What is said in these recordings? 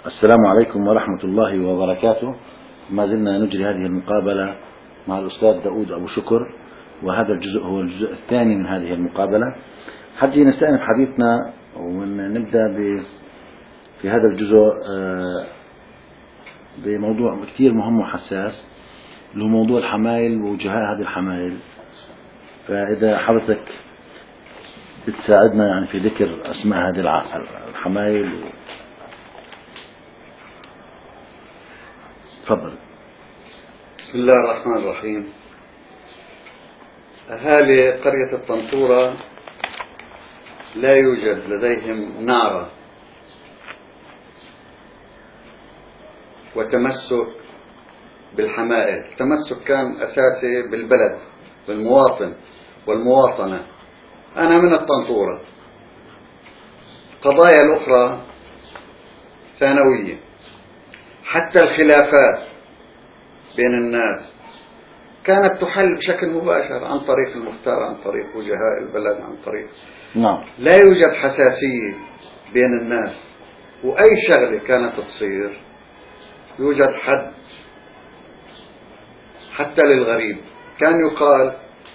السلام عليكم ورحمة الله وبركاته. ما زلنا نجري هذه المقابلة مع الأستاذ داود أبو شكر، وهذا الجزء هو الجزء الثاني من هذه المقابلة. حجي نستأنف حديثنا ونبدأ في هذا الجزء بموضوع كثير مهم وحساس، اللي هو موضوع الحمايل ووجهاء هذه الحمايل. فإذا حضرتك بتساعدنا يعني في ذكر أسماء هذه الحمايل. تفضل. بسم الله الرحمن الرحيم. أهالي قرية الطنطورة لا يوجد لديهم نعرة وتمسك بالحمائل. التمسك كان أساسي بالبلد، بالمواطن والمواطنة. أنا من الطنطورة، قضايا الأخرى ثانوية. حتى الخلافات بين الناس كانت تحل بشكل مباشر عن طريق المختار، عن طريق وجهاء البلد، عن طريق لا يوجد حساسية بين الناس. وأي شغلة كانت تصير يوجد حد حتى للغريب. كان يقال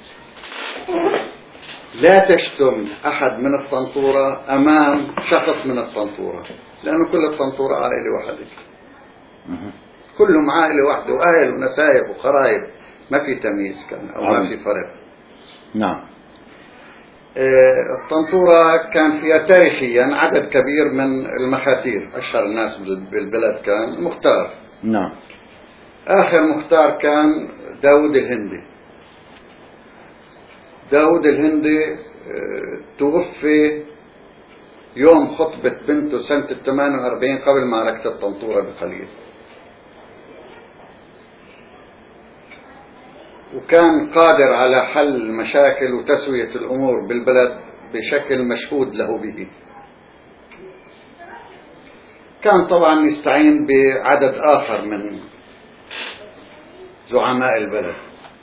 لا تشتم أحد من الطنطورة أمام شخص من الطنطورة، لأنه كل الطنطورة عائلة واحدة، كلهم عائلة واحدة، وأهل ونسايب وقرايب، ما في تمييز كان أو ما في فرق. نعم. الطنطورة كان فيها تاريخيا عدد كبير من المخاتير. أشهر الناس بالبلد كان مختار. نعم. آخر مختار كان داود الهندي. داود الهندي توفي يوم خطبة بنته سنة 48 قبل معركة الطنطورة بقليل، وكان قادر على حل المشاكل وتسوية الأمور بالبلد بشكل مشهود له به. كان طبعا يستعين بعدد آخر من زعماء البلد.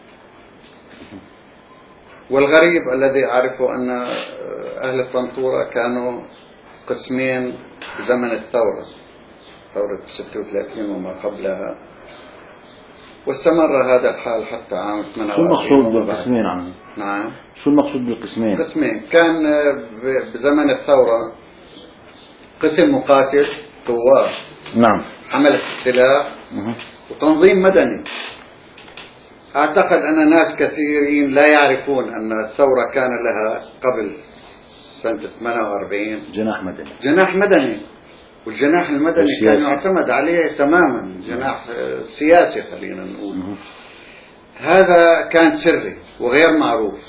والغريب الذي أعرفه أن أهل الطنطورة كانوا قسمين في زمن الثورة، ثورة 36 وما قبلها، واستمر هذا الحال حتى عام 88. شو المقصود بالقسمين عنه؟ نعم. شو المقصود بالقسمين؟ قسمين. كان بزمن الثورة قسم مقاتل ثوار، نعم، حملة السلاح، وتنظيم مدني. أعتقد أن ناس كثيرين لا يعرفون أن الثورة كان لها قبل سنة 48 جناح مدني، والجناح المدني كان يعتمد عليه تماما، جناح سياسي خلينا نقول. هذا كان سري وغير معروف.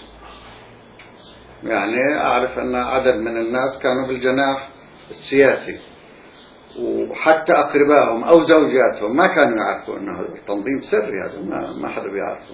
يعني أعرف أن عدد من الناس كانوا بالجناح السياسي، وحتى أقربائهم أو زوجاتهم ما كانوا يعرفوا أنه التنظيم سري، هذا ما حدا بيعرفه.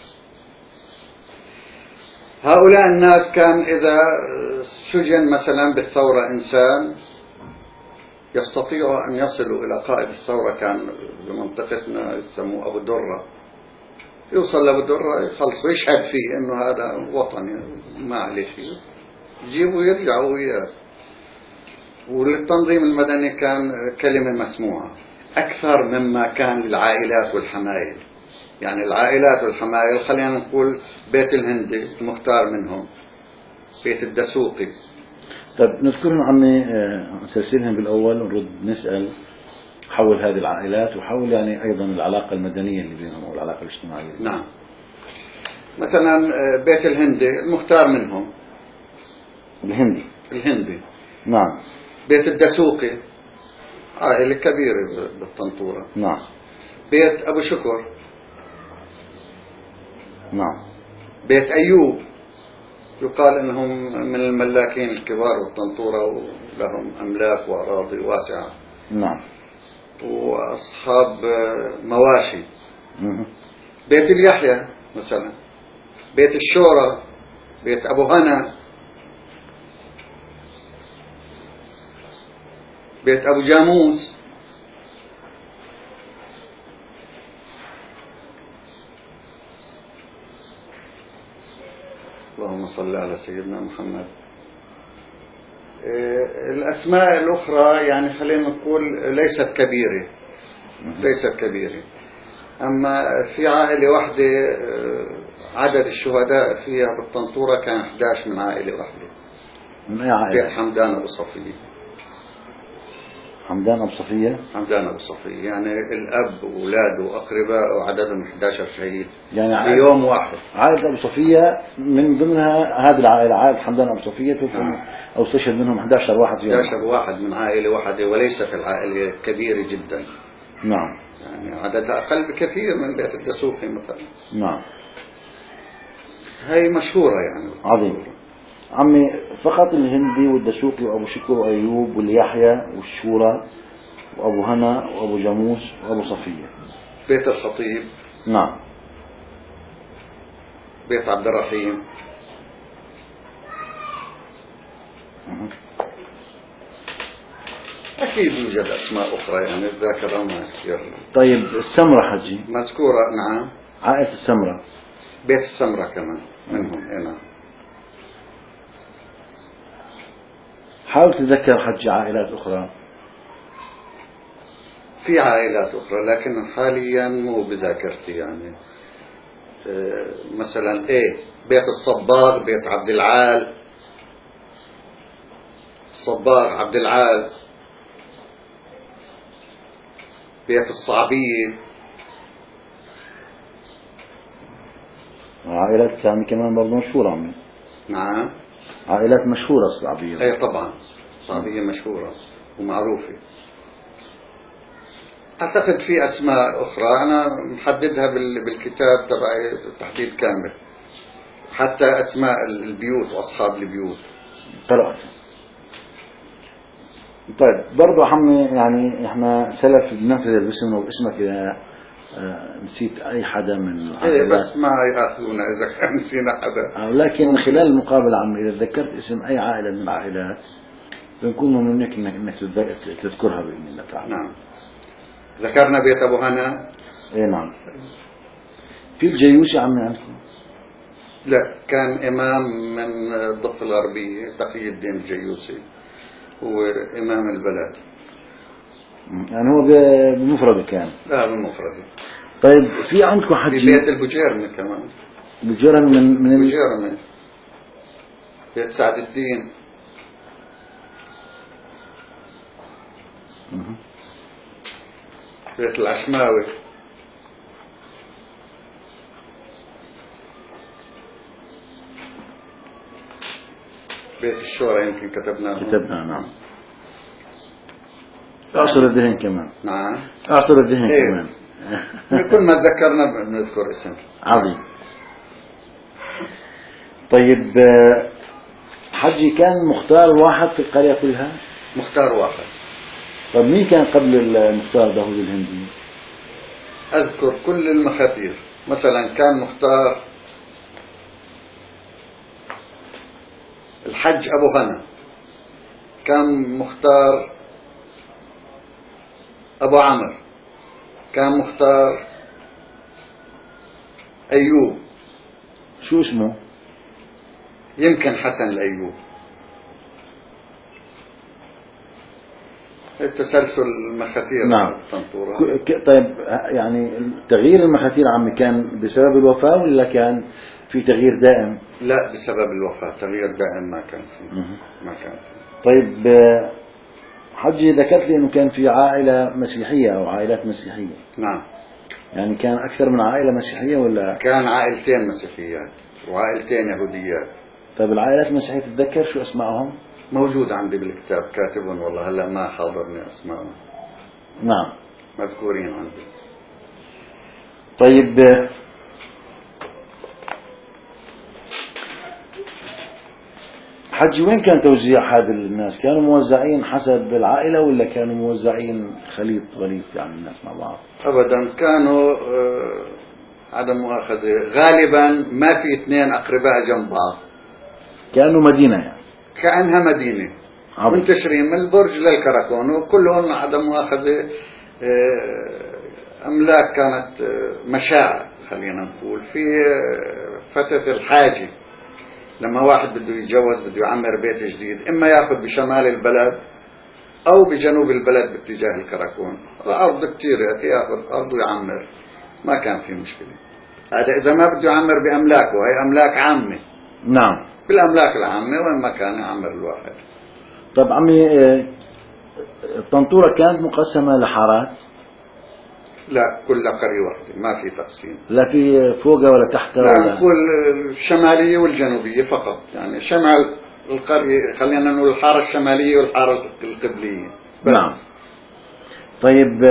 هؤلاء الناس كان إذا سجن مثلا بالثورة إنسان، يستطيعوا أن يصلوا إلى قائد الثورة. كان بمنطقتنا يسموه أبو درة، يوصل لأبو درة يخلص ويشهد فيه أنه هذا وطني ما عليه شيء، يجيبوا ويرجعوا وياه. وللتنظيم المدني كان كلمة مسموعة أكثر مما كان للعائلات والحمايل. يعني العائلات والحمايل خلينا نقول بيت الهندي المختار منهم، بيت الدسوقي. طيب نذكرهم عمي، نسلسلهم بالأول ونرد نسأل حول هذه العائلات وحول يعني أيضا العلاقة المدنية اللي بينهم أو العلاقة الاجتماعية. نعم. مثلا بيت الهندي المختار منهم الهندي. نعم. بيت الدسوقي عائلة كبيرة بالطنطورة. نعم. بيت أبو شكر. نعم. بيت أيوب يقال أنهم من الملاكين الكبار بالطنطورة ولهم أملاك وأراضي واسعة. نعم. وأصحاب مواشي. بيت اليحيى مثلا، بيت الشورى، بيت أبو هنا، بيت أبو جاموس. اللهم صل على سيدنا محمد. الأسماء الأخرى يعني خلينا نقول ليست كبيرة. أما في عائلة واحدة عدد الشهداء فيها بالطنطورة كان 11 من عائلة واحدة. من أي عائلة؟ بيت حمدان أبو صفية. حمدان أبو صفية يعني الأب وأولاده وأقرباء وعددهم 11 شهيد يعني بيوم واحد. عائلة أبو صفية من ضمنها هذه العائلة، عائلة حمدان أبو صفية أو استشهد منهم 11 واحد في 11 واحد من عائلة واحدة، وليست العائلة كبيرة جدا. نعم. يعني عددها أقل بكثير من بيت الدسوقي مثلا. نعم. هي مشهورة يعني. عظيم. عمي فقط الهندي والدسوقي وأبو شكر وأيوب واليحيى والشورى وأبو هنا وأبو جاموس وأبو صفية. بيت الخطيب. نعم. بيت عبد الرحيم. أكيد يوجد أسماء أخرى يعني الذاكرة ما كثير. طيب السمرة حجي مذكورة. نعم. عائلة السمرة. بيت السمرة كمان منهم. نعم. حاول تتذكر حجي عائلات أخرى. في عائلات أخرى لكن حاليا مو بذاكرتي يعني. مثلا بيت الصباغ، بيت عبد العال. الصباغ عبد العال. بيت الصعبية. عائلات ثانية كمان برضو مشهورة عمي. نعم. عائلات مشهورة الصعبية. طبعا الصعبية مشهورة ومعروفة. أعتقد في أسماء أخرى أنا محددها بالكتاب تبعي تحديد كامل، حتى أسماء البيوت وأصحاب البيوت. طيب برضو عمي يعني احنا سلف بنعتذر باسمنا وباسمك إذا نسيت أي حدا من بس ما يأخذونا إذا كان نسينا حدا. لكن من خلال المقابلة عمي إذا تذكرت اسم أي عائلة من العائلات بنكون ممنونك إنك تذكرها بإذن الله تعالى. نعم. ذكرنا بيت أبو هنا. نعم. في الجيوسي عمي عندكم؟ لا، كان إمام من الضفة الغربية تقي الدين الجيوسي، هو إمام البلد. يعني هو بمفرده كان؟ لا بمفرده. طيب في عندكم حجي؟ في بيت البجيرمي كمان. بجيرمي من البجيرمي. بيت سعد الدين. بيت العشماوي. بيت الشورى يمكن كتبناه. نعم. أعصر الذهن كمان. نعم. أعصر الذهن كمان. كل ما تذكرنا بنذكر اسم. عظيم. طيب حجي كان مختار واحد في القرية كلها؟ مختار واحد. طيب مين كان قبل المختار داود الهندي؟ أذكر كل المخاتير. مثلا كان مختار الحج أبو غنى، كان مختار أبو عمر، كان مختار أيوب. شو اسمه؟ يمكن حسن الأيوب. التسلسل المخاتير. نعم. طيب يعني تغيير المخاتير عمي كان بسبب الوفاة ولا كان في تغيير دائم؟ لا بسبب الوفاة، تغيير دائم ما كان فيه. طيب حجي ذكرت لي انه كان في عائلة مسيحية او عائلات مسيحية. نعم. يعني كان اكثر من عائلة مسيحية ولا؟ كان عائلتين مسيحيات وعائلتين يهوديات. طيب العائلات المسيحية تتذكر شو اسمائهم؟ موجود عندي بالكتاب كاتبهم، والله هلا ما حاضرني اسمائهم. نعم. مذكورين عندي. طيب حجي وين كان توزيع هذا الناس؟ كانوا موزعين حسب العائلة ولا كانوا موزعين خليط غليظ يعني الناس مع بعض؟ أبدا كانوا عدم مؤاخذة غالبا ما في اثنين أقرباء جنب بعض. كأنه مدينة يعني. كأنها مدينة منتشرين من البرج للكراكون، وكلهم عدم مؤاخذة أملاك كانت مشاع خلينا نقول في فترة الحاجة. لما واحد بده يتجوز بده يعمر بيت جديد، إما يأخذ بشمال البلد أو بجنوب البلد باتجاه الكراكون، الأرض كتير يأخذ أرض ويعمر، ما كان في مشكلة. هذا إذا ما بده يعمر بأملاكه، هي أملاك عامة. نعم. بالأملاك العامة وين ما كان يعمر الواحد. طب عمي، الطنطورة كانت مقسمة لحارات؟ لا، كل قرية واحدة، ما في تقسيم. لا في فوقها ولا تحتها؟ لا، ولا نقول الشمالية والجنوبية فقط، يعني شمال القرية، خلينا نقول الحارة الشمالية والحارة القبلية بس. نعم. طيب،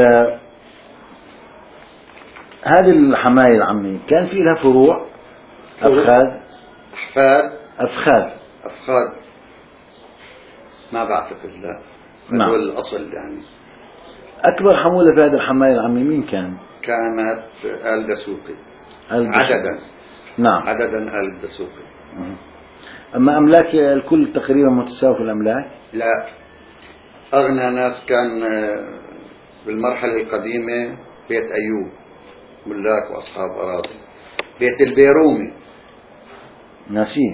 هذه الحمايل عمي كان في لها فروع؟ أفخاذ؟ أحفاد؟ أفخاذ ما بعتقد، لا. نعم. هذول الأصل يعني. أكبر حمولة في هذه الحمايل عمي مين كان؟ كانت آل دسوقي. عددا. نعم. عددا آل دسوقي. أما أملاك الكل تقريبا متساوي في الأملاك؟ لا، أغنى ناس كان بالمرحلة القديمة بيت أيوب، ملاك وأصحاب أراضي. بيت البيرومي ناسيه.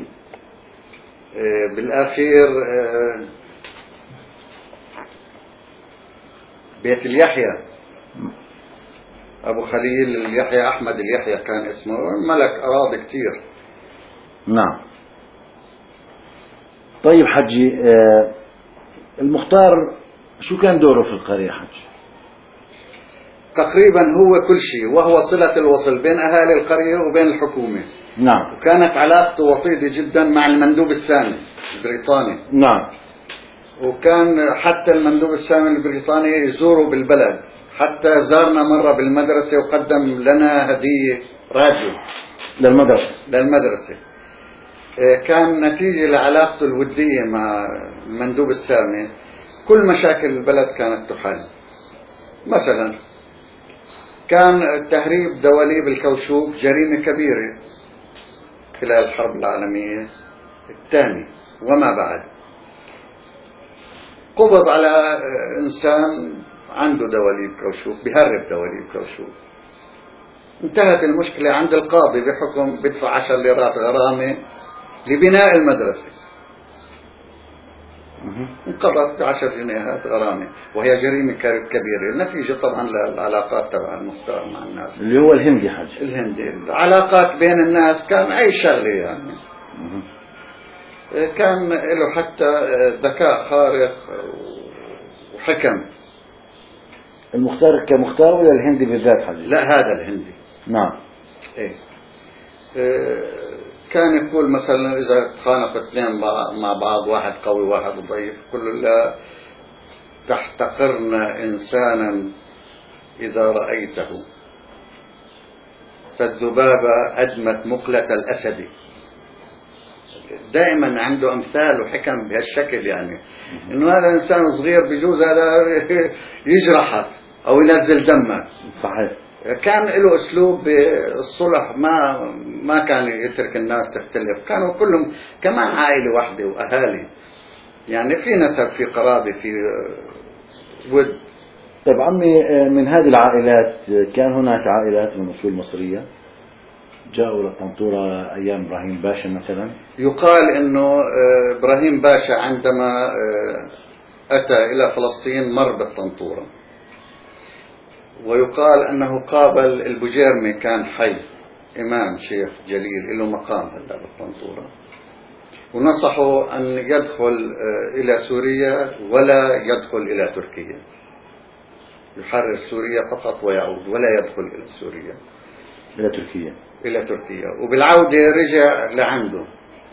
بالأخير بيت اليحيى، أبو خليل اليحيى، أحمد اليحيى كان اسمه، ملك أراضي كتير. نعم. طيب حجي، المختار شو كان دوره في القرية حج؟ تقريبا هو كل شيء، وهو صلة الوصل بين أهالي القرية وبين الحكومة. نعم. وكانت علاقته وطيدة جدا مع المندوب السامي البريطاني. نعم. وكان حتى المندوب السامي البريطاني يزوره بالبلد، حتى زارنا مرة بالمدرسة وقدم لنا هدية راديو للمدرسة. كان نتيجة لعلاقته الودية مع المندوب السامي كل مشاكل البلد كانت تحل. مثلا كان تهريب دواليب الكوشوك جريمة كبيرة خلال الحرب العالمية الثانية وما بعد. قبض على إنسان عنده دواليب كوشوك، بيهرب دواليب كوشوك. انتهت المشكلة عند القاضي بحكم بدفع 10 ليرات غرامة لبناء المدرسة. انقضت ب10 جنيهات غرامة، وهي جريمة كبيرة نتيجة طبعا للعلاقات تبع المختار مع الناس. اللي هو الهندي حج. الهندي، العلاقات بين الناس كان أي شغلة يعني. كان له حتى ذكاء خارق وحكم. المختار كمختار ولا الهندي بالذات حج؟ لا، هذا الهندي. نعم. إيه. كان يقول مثلا إذا تخانق اثنين مع بعض، واحد قوي واحد ضعيف، كل لا تحتقرن إنسانا إذا رأيته، فالذبابة أدمت مقلة الأسد. دائما عنده أمثال وحكم بهالشكل، يعني إنه هذا إنسان صغير بجوز هذا يجرحك أو ينزل دمك. صحيح. كان له أسلوب بالصلح، ما كان يترك الناس تختلف، كانوا كلهم كمان عائلة واحدة وأهالي، يعني في نسب، في قرابة، في ود. طيب عمي، من هذه العائلات كان هناك عائلات من أصول مصرية جاءوا للطنطورة أيام إبراهيم باشا مثلا؟ يقال إنه إبراهيم باشا عندما أتى إلى فلسطين مر بالطنطورة، ويقال أنه قابل البجيرمي، كان حي إمام شيخ جليل له مقام هلا بالطنطورة، ونصحه أن يدخل إلى سوريا ولا يدخل إلى تركيا، يحرر سوريا فقط ويعود، ولا يدخل إلى سوريا، إلى تركيا. وبالعودة رجع لعنده.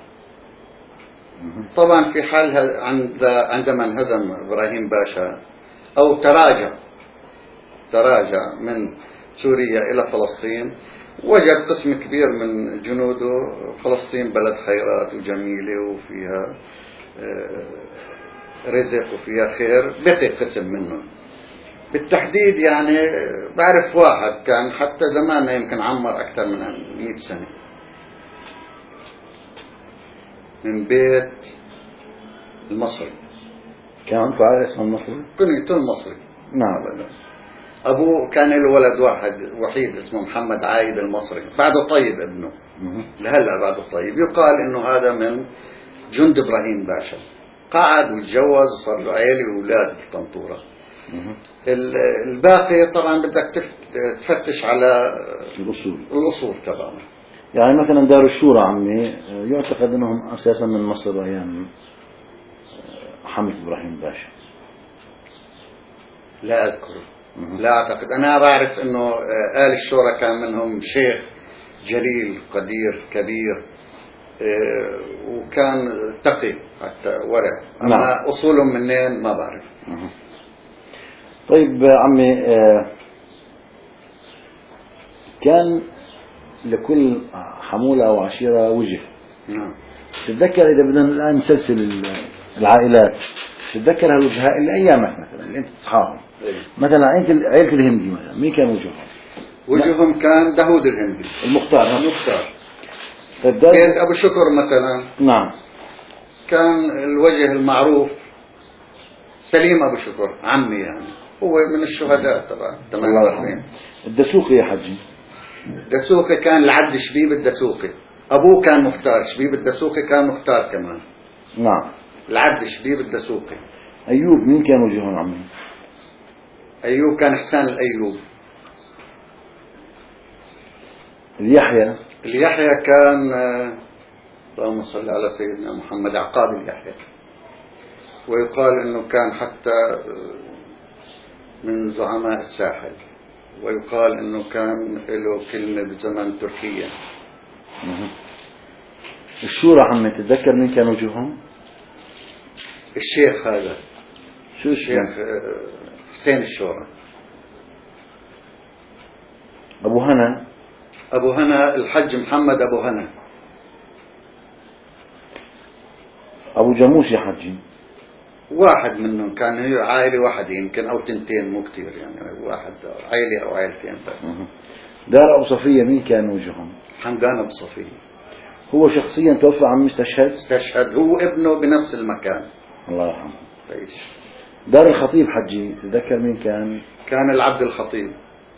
طبعا في حال عندما انهزم إبراهيم باشا أو تراجع من سوريا إلى فلسطين، وجد قسم كبير من جنوده فلسطين بلد خيرات وجميلة وفيها رزق وفيها خير، بقي قسم منه بالتحديد. يعني بعرف واحد كان حتى زماننا يمكن عمر أكثر من 100 سنة، من بيت المصري. كان عنده عائلة اسمها المصري؟ كنيته المصري. نعم. أبوه كان له ولد واحد وحيد اسمه محمد عايد المصري، بعده طيب ابنه لهلا بعده طيب. يقال إنه هذا من جند إبراهيم باشا، قعد وتجوز وصار له عيلة وأولاد بالطنطورة. الباقي طبعا بدك تفتش على الأصول تبعنا. يعني مثلا دار الشورى عمي يعتقد أنهم أساسا من مصر أيام حمد إبراهيم باشا. لا أذكر، لا أعتقد. أنا بعرف أنه آل الشورى كان منهم شيخ جليل قدير كبير، وكان تقي حتى ورع. أما أصولهم منين ما بعرف. طيب عمي، كان لكل حمولة أو عشيرة وجه. تتذكر إذا بدنا الآن نسلسل العائلات، تتذكر هالوجهاء اللي أيامك مثلا اللي أنت تصحاهم، مثلا عائلة الهندي مثلا مين كان وجههم؟ وجههم كان داود الهندي المختار. طيب بيت أبو شكر مثلا، نعم، كان الوجه المعروف سليم أبو شكر، عمي يعني، هو من الشهداء طبعا 48. الدسوقي يا حجي، الدسوقي كان العبد شبيب الدسوقي، أبوه كان مختار، شبيب الدسوقي كان مختار كمان. نعم، العبد شبيب الدسوقي. أيوب مين كان وجههم عمي؟ أيوب كان حسان الأيوب. اليحيى كان اللهم صل على سيدنا محمد عقاب اليحيى، ويقال أنه كان حتى من زعماء الساحل، ويقال أنه كان له كلمة بزمن تركيا. الشورى عمي تتذكر مين كان وجههم؟ الشيخ هذا، شو الشيخ حسين الشورى. أبو هنا الحج محمد أبو هنا. أبو جاموس يا حجي، واحد منهم كان، هي عائلة واحدة يمكن أو تنتين، مو كتير يعني، واحد عائلة أو عائلتين بس. دار أبو صفية مين كان وجههم؟ حمدان أبو صفية. هو شخصيا توفى عم استشهد هو ابنه بنفس المكان، الله يرحمه. طيب. دار الخطيب حجي تذكر مين كان؟ كان العبد الخطيب.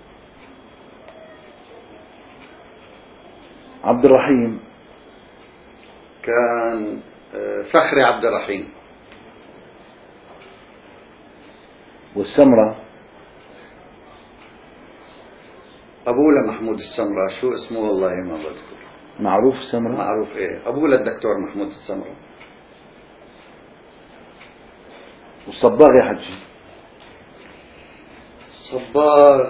عبد الرحيم كان فخري عبد الرحيم. والسمرة أبوه لمحمود السمرة، شو اسمه والله ما بذكر. معروف السمرة؟ معروف إيه، أبوه للدكتور محمود السمرة. والصباغ يا حجي؟ الصباغ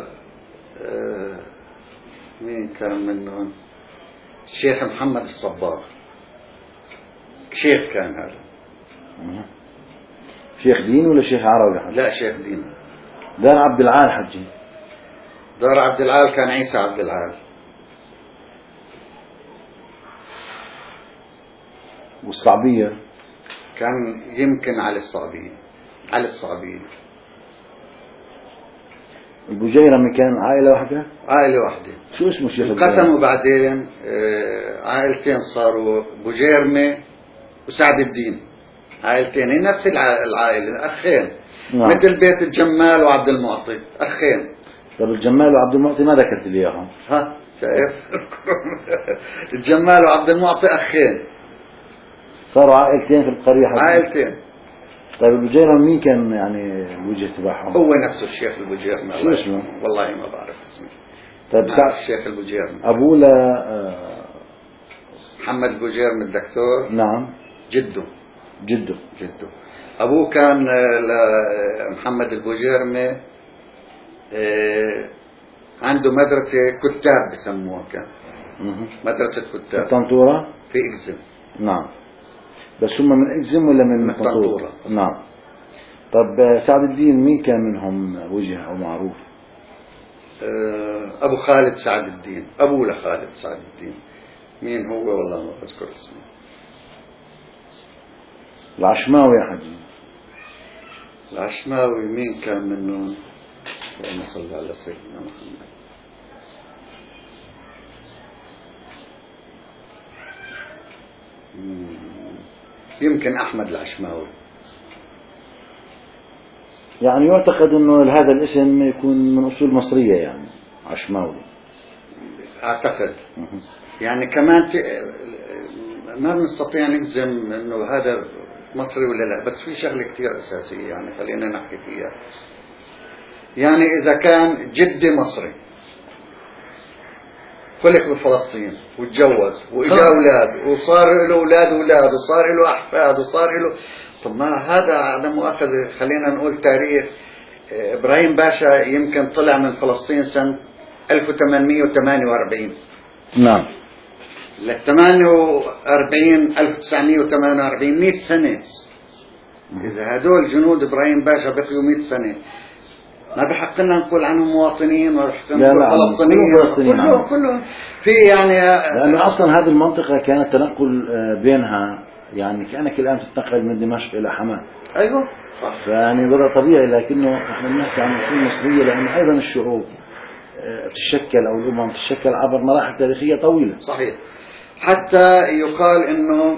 مين كان منهم؟ الشيخ محمد الصباغ، شيخ كان هذا. شيخ دين ولا شيخ عربي حجي؟ لا شيخ دين. دار عبد العال حجي؟ دار عبد العال كان عيسى عبد العال. والصعبية؟ كان يمكن علي الصعبية. البجيرة كان عائلة واحدة؟ شو اسمه شيخ؟ انقسموا بعدين عائلتين، صاروا بجيرمة وسعد الدين، عائلتين هي نفس العائلة، أخين. نعم. مثل بيت الجمال وعبد المعطي، أخين. طب الجمال وعبد المعطي ما ذكرت لي إياهم. ها شايف؟ الجمال وعبد المعطي أخين، صاروا عائلتين في القرية حجي. عائلتين. طيب البجيرة مين كان يعني الوجه تبعهم؟ هو نفسه الشيخ البجيرمي. شو اسمه؟ والله ما بعرف اسمه. طيب الشيخ البجيرمي. أبوه محمد البجيرمي الدكتور. نعم. جده. أبوه كان محمد البجيرمي عنده مدرسة كتاب بسموها، كان مدرسة كتاب الطنطورة في إكزم. نعم. بس هم من إكزم ولا من الطنطورة؟ نعم. طب سعد الدين مين كان منهم وجه أو معروف؟ أبو خالد سعد الدين، أبو لخالد سعد الدين. مين هو والله ما أذكر اسمه. العشماوي يا حجي؟ العشماوي مين كان منهم؟ اللهم صل على سيدنا محمد. يمكن أحمد العشماوي. يعني يعتقد أنه هذا الاسم يكون من أصول مصرية، يعني عشماوي أعتقد. يعني كمان ما بنستطيع نجزم أنه هذا مصري ولا لا، بس في شغلة كتير أساسية يعني خلينا نحكي فيها. يعني إذا كان جدي مصري خلق بفلسطين وتجوز وإجا أولاد وصار له أولاد وصار له أحفاد وصار له، طب ما هذا على مؤاخذة خلينا نقول تاريخ إبراهيم باشا يمكن طلع من فلسطين سنة 1848. نعم. ل 48 1948 100 سنة. إذا هدول جنود إبراهيم باشا بقيوا 100 سنة ما بحق لنا نقول عنهم مواطنين ولا بحق نقول فلسطينيين، كلهم في يعني. لأنه أصلا هذه المنطقة كانت تنقل بينها، يعني كأنك الآن تتنقل من دمشق إلى حماة. أيوة صح. فيعني وضع طبيعي، لكنه احنا بنحكي عن أصول مصرية لأنه أيضا الشعوب تشكل أو الأمم تشكل عبر مراحل تاريخية طويلة. صحيح. حتى يقال إنه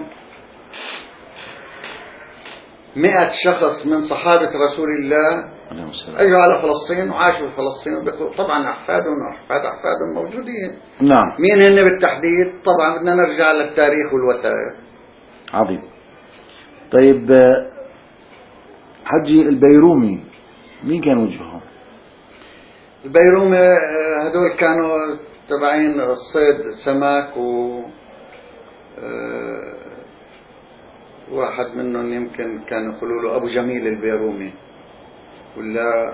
100 شخص من صحابة رسول الله أجوا على فلسطين وعاشوا في فلسطين، طبعا أحفادهم أحفادهم موجودين. نعم. مين هن بالتحديد؟ طبعا بدنا نرجع للتاريخ والوثائق. عظيم. طيب حجي البيرومي مين كان وجههم؟ البيرومي هدول كانوا تبعين الصيد سمك، و واحد منهم يمكن كانوا يقولوا له أبو جميل البيرومي، ولا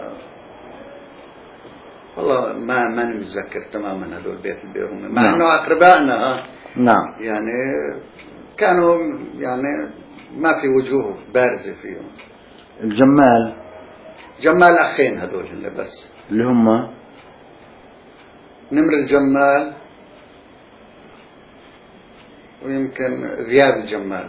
والله ما نتذكر تماما هذول بيت البيرومي، مع نعم. انه اقربائنا. نعم. يعني كانوا يعني ما في وجوه بارزة فيهم. جمال اخين هذول هن بس، اللي هم نمر الجمال ويمكن ذياب الجمال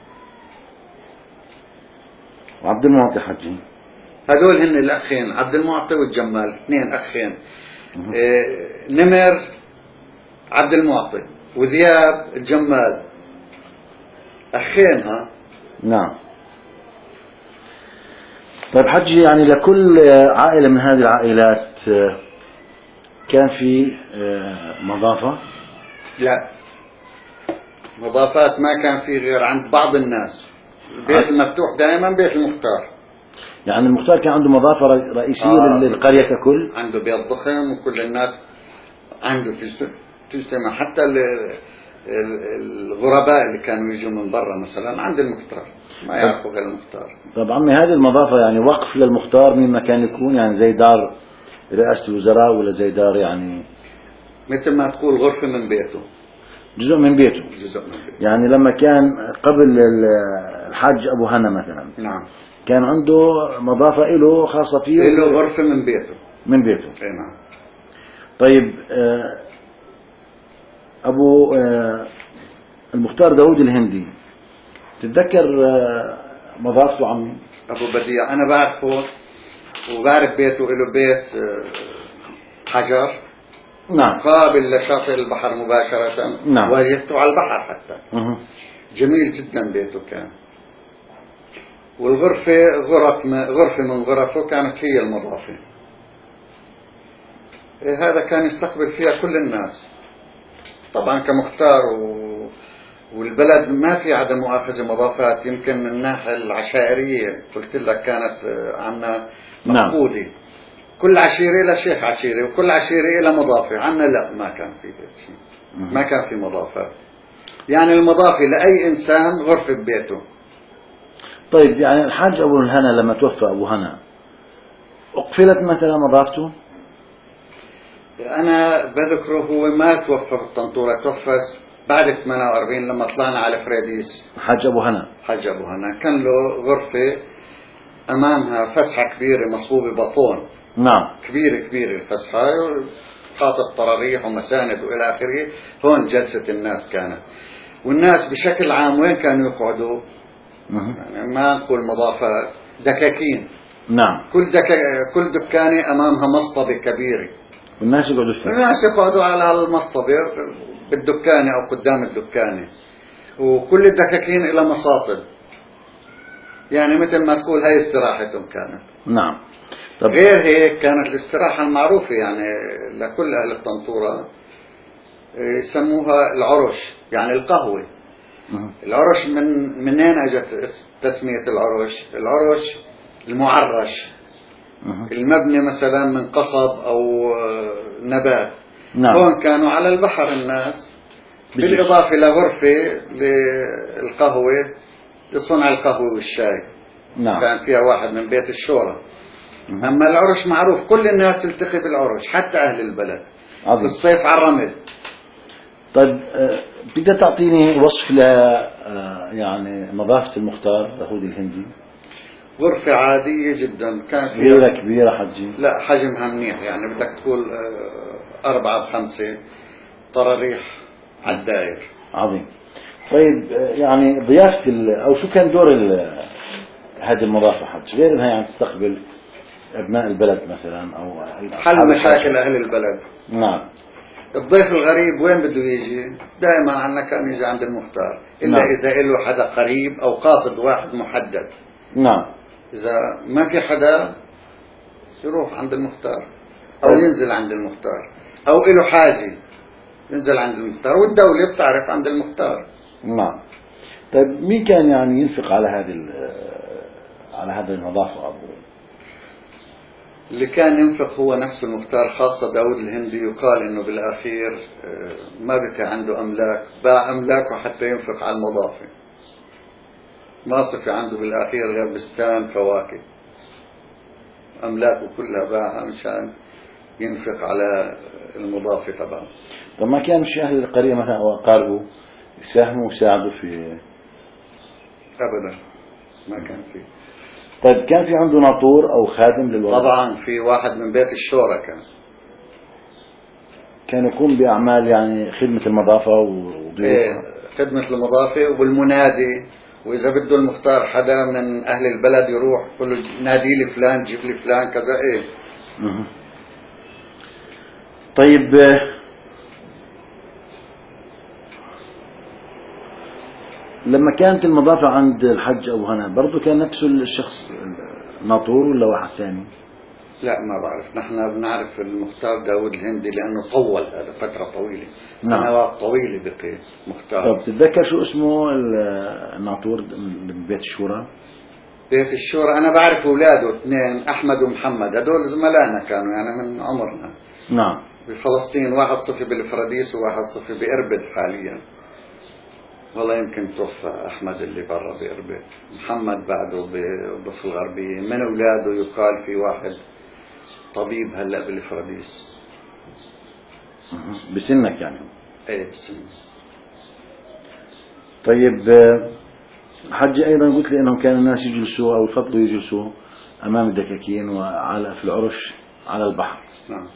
وعبد المعطي حجي. هذول هن الأخين، عبد المعطي والجمال، اثنين أخين. نمر عبد المعطي وذياب الجمال أخين. ها نعم. طيب حجي، يعني لكل عائلة من هذه العائلات كان في مضافة؟ لا، مضافات ما كان في غير عند بعض الناس. البيت المفتوح دائما بيت المختار. يعني المختار كان عنده مضافة رئيسية للقرية ككل؟ عنده بيت ضخم وكل الناس عنده تجتمع، حتى الغرباء اللي كانوا يجوا من برا مثلا عند المختار ما يعرفوا غير المختار. طب عمي، هذه المضافة يعني وقف للمختار من مكان يكون، يعني زي دار رئاسة الوزراء ولا زي دار يعني مثل ما تقول غرفة من بيته، جزء من بيته. يعني لما كان قبل الحاج أبو هنا مثلا، نعم، كان عنده مضافة له خاصة فيه، له غرفة من بيته. أي نعم. طيب أبو المختار داود الهندي، تتذكر مضافته عمي؟ أبو بديع أنا بعرفه وبعرف بيته، له بيت حجر، نعم، قابل لشاطئ البحر مباشرة. نعم. واجهته على البحر حتى. جميل جدا بيته كان. والغرفة غرفة من غرفه كانت هي المضافة. هذا كان يستقبل فيها كل الناس طبعا كمختار، والبلد ما في عدم مؤاخذة مضافات. يمكن من الناحية العشائرية قلت لك كانت عنا مفقودة. نعم. كل عشيرة لها شيخ عشيرة وكل عشيرة لها مضافة. عنا لا، ما كان في شيء، ما كان في مضافات. يعني المضافة لأي إنسان غرفة ببيته. طيب يعني الحاج أبو الهنا لما توفى أبو هنا أقفلت مثلا مضافته؟ أنا بذكره هو ما توفى بالطنطورة، توفى بعد 48 لما طلعنا على فريديس. حاج أبو هنا كان له غرفة أمامها فسحة كبيرة مصبوبة بطون. نعم، كبيرة الفسحة، خاطب طراريح ومساند وإلى آخره. هون جلسة الناس كانت، والناس بشكل عام وين كانوا يقعدوا؟ يعني ما نقول مضافات، دكاكين. نعم. كل دكانة أمامها مصطبة كبيرة، والناس يقعدوا على المصطبة بالدكانة أو قدام الدكانة. وكل الدكاكين إلى مصاطب. يعني مثل ما تقول هاي استراحتهم كانت. نعم. طب غير هيك كانت الاستراحة المعروفة يعني لكل أهل الطنطورة يسموها العرش، يعني القهوة. العرش منين اجت تسمية العرش؟ العرش المعرش، المبني مثلا من قصب او نبات. نعم. هون كانوا على البحر الناس، بالاضافة لغرفة للقهوة لصنع القهوة والشاي. نعم. كان فيها واحد من بيت الشورى. اما العرش معروف، كل الناس تلتقي بالعرش حتى اهل البلد. عظيم. في الصيف على الرمل. طيب بدك تعطيني وصف ل يعني نظافة المختار داوود الهندي؟ غرفة عادية جدا، كان فيها كبيرة كبيرة حجي؟ لا حجمها منيح، يعني بدك تقول 4 ب5 طراريح على الدائر. عظيم. طيب يعني ضيافة أو شو كان دور هذه المضافة حج، غير أنها يعني تستقبل أبناء البلد مثلا أو حل مشاكل أهل البلد. نعم. الضيف الغريب وين بده يجي؟ دائما عنا كان يجي عند المختار، إلا نعم. إذا له حدا قريب أو قاصد واحد محدد. نعم. إذا ما في حدا يروح عند المختار أو ينزل عند المختار، أو له حاجة ينزل عند المختار، والدولة بتعرف عند المختار. نعم. طيب مين كان يعني ينفق على هذه النظافة أبو؟ اللي كان ينفق هو نفس المختار، خاصة داود الهندي. يقال انه بالاخير ما بقى عنده املاك، باع املاكه حتى ينفق على المضافة. ما صفي عنده بالاخير غير بستان فواكه، املاكه كلها باعها مشان ينفق على المضافة تبعه. طب ما كان شي أهل القرية مثلا أو أقاربه يساهموا ويساعدوا في؟ ابدا ما كان فيه. طيب كان في عنده ناطور أو خادم للوضع؟ طبعا في واحد من بيت الشورى كان يقوم بأعمال يعني خدمة المضافة وضيوفها. خدمة المضافة والمنادي، وإذا بده المختار حدا من أهل البلد يروح يقول له نادي لي فلان، جيب لي فلان كذا. طيب لما كانت المضافة عند الحج أبو هنا برضو كان نفسه الشخص ناطور ولا واحد ثاني؟ لا ما بعرف، نحن بنعرف المختار داود الهندي لأنه طول هذا فترة طويلة. نعم. سنوات طويلة بقي مختار. طب تتذكر شو اسمه الناطور من بيت الشورى؟ بيت الشورى أنا بعرف أولاده 2 أحمد ومحمد، هدول زملائنا كانوا يعني من عمرنا. نعم. بفلسطين واحد صفي بالفراديس وواحد صفي بإربد حاليا. والله يمكن توفى أحمد اللي برا بإربد، محمد بعده بضفة الغربية. من أولاده يقال في واحد طبيب هلأ بالفراديس. بسنك يعني؟ ايه بسنك. طيب حجي أيضا قلت لي أنهم كان الناس يجلسوا أو يفضلوا يجلسوا أمام الدكاكين وعلى في العرش على البحر. نعم.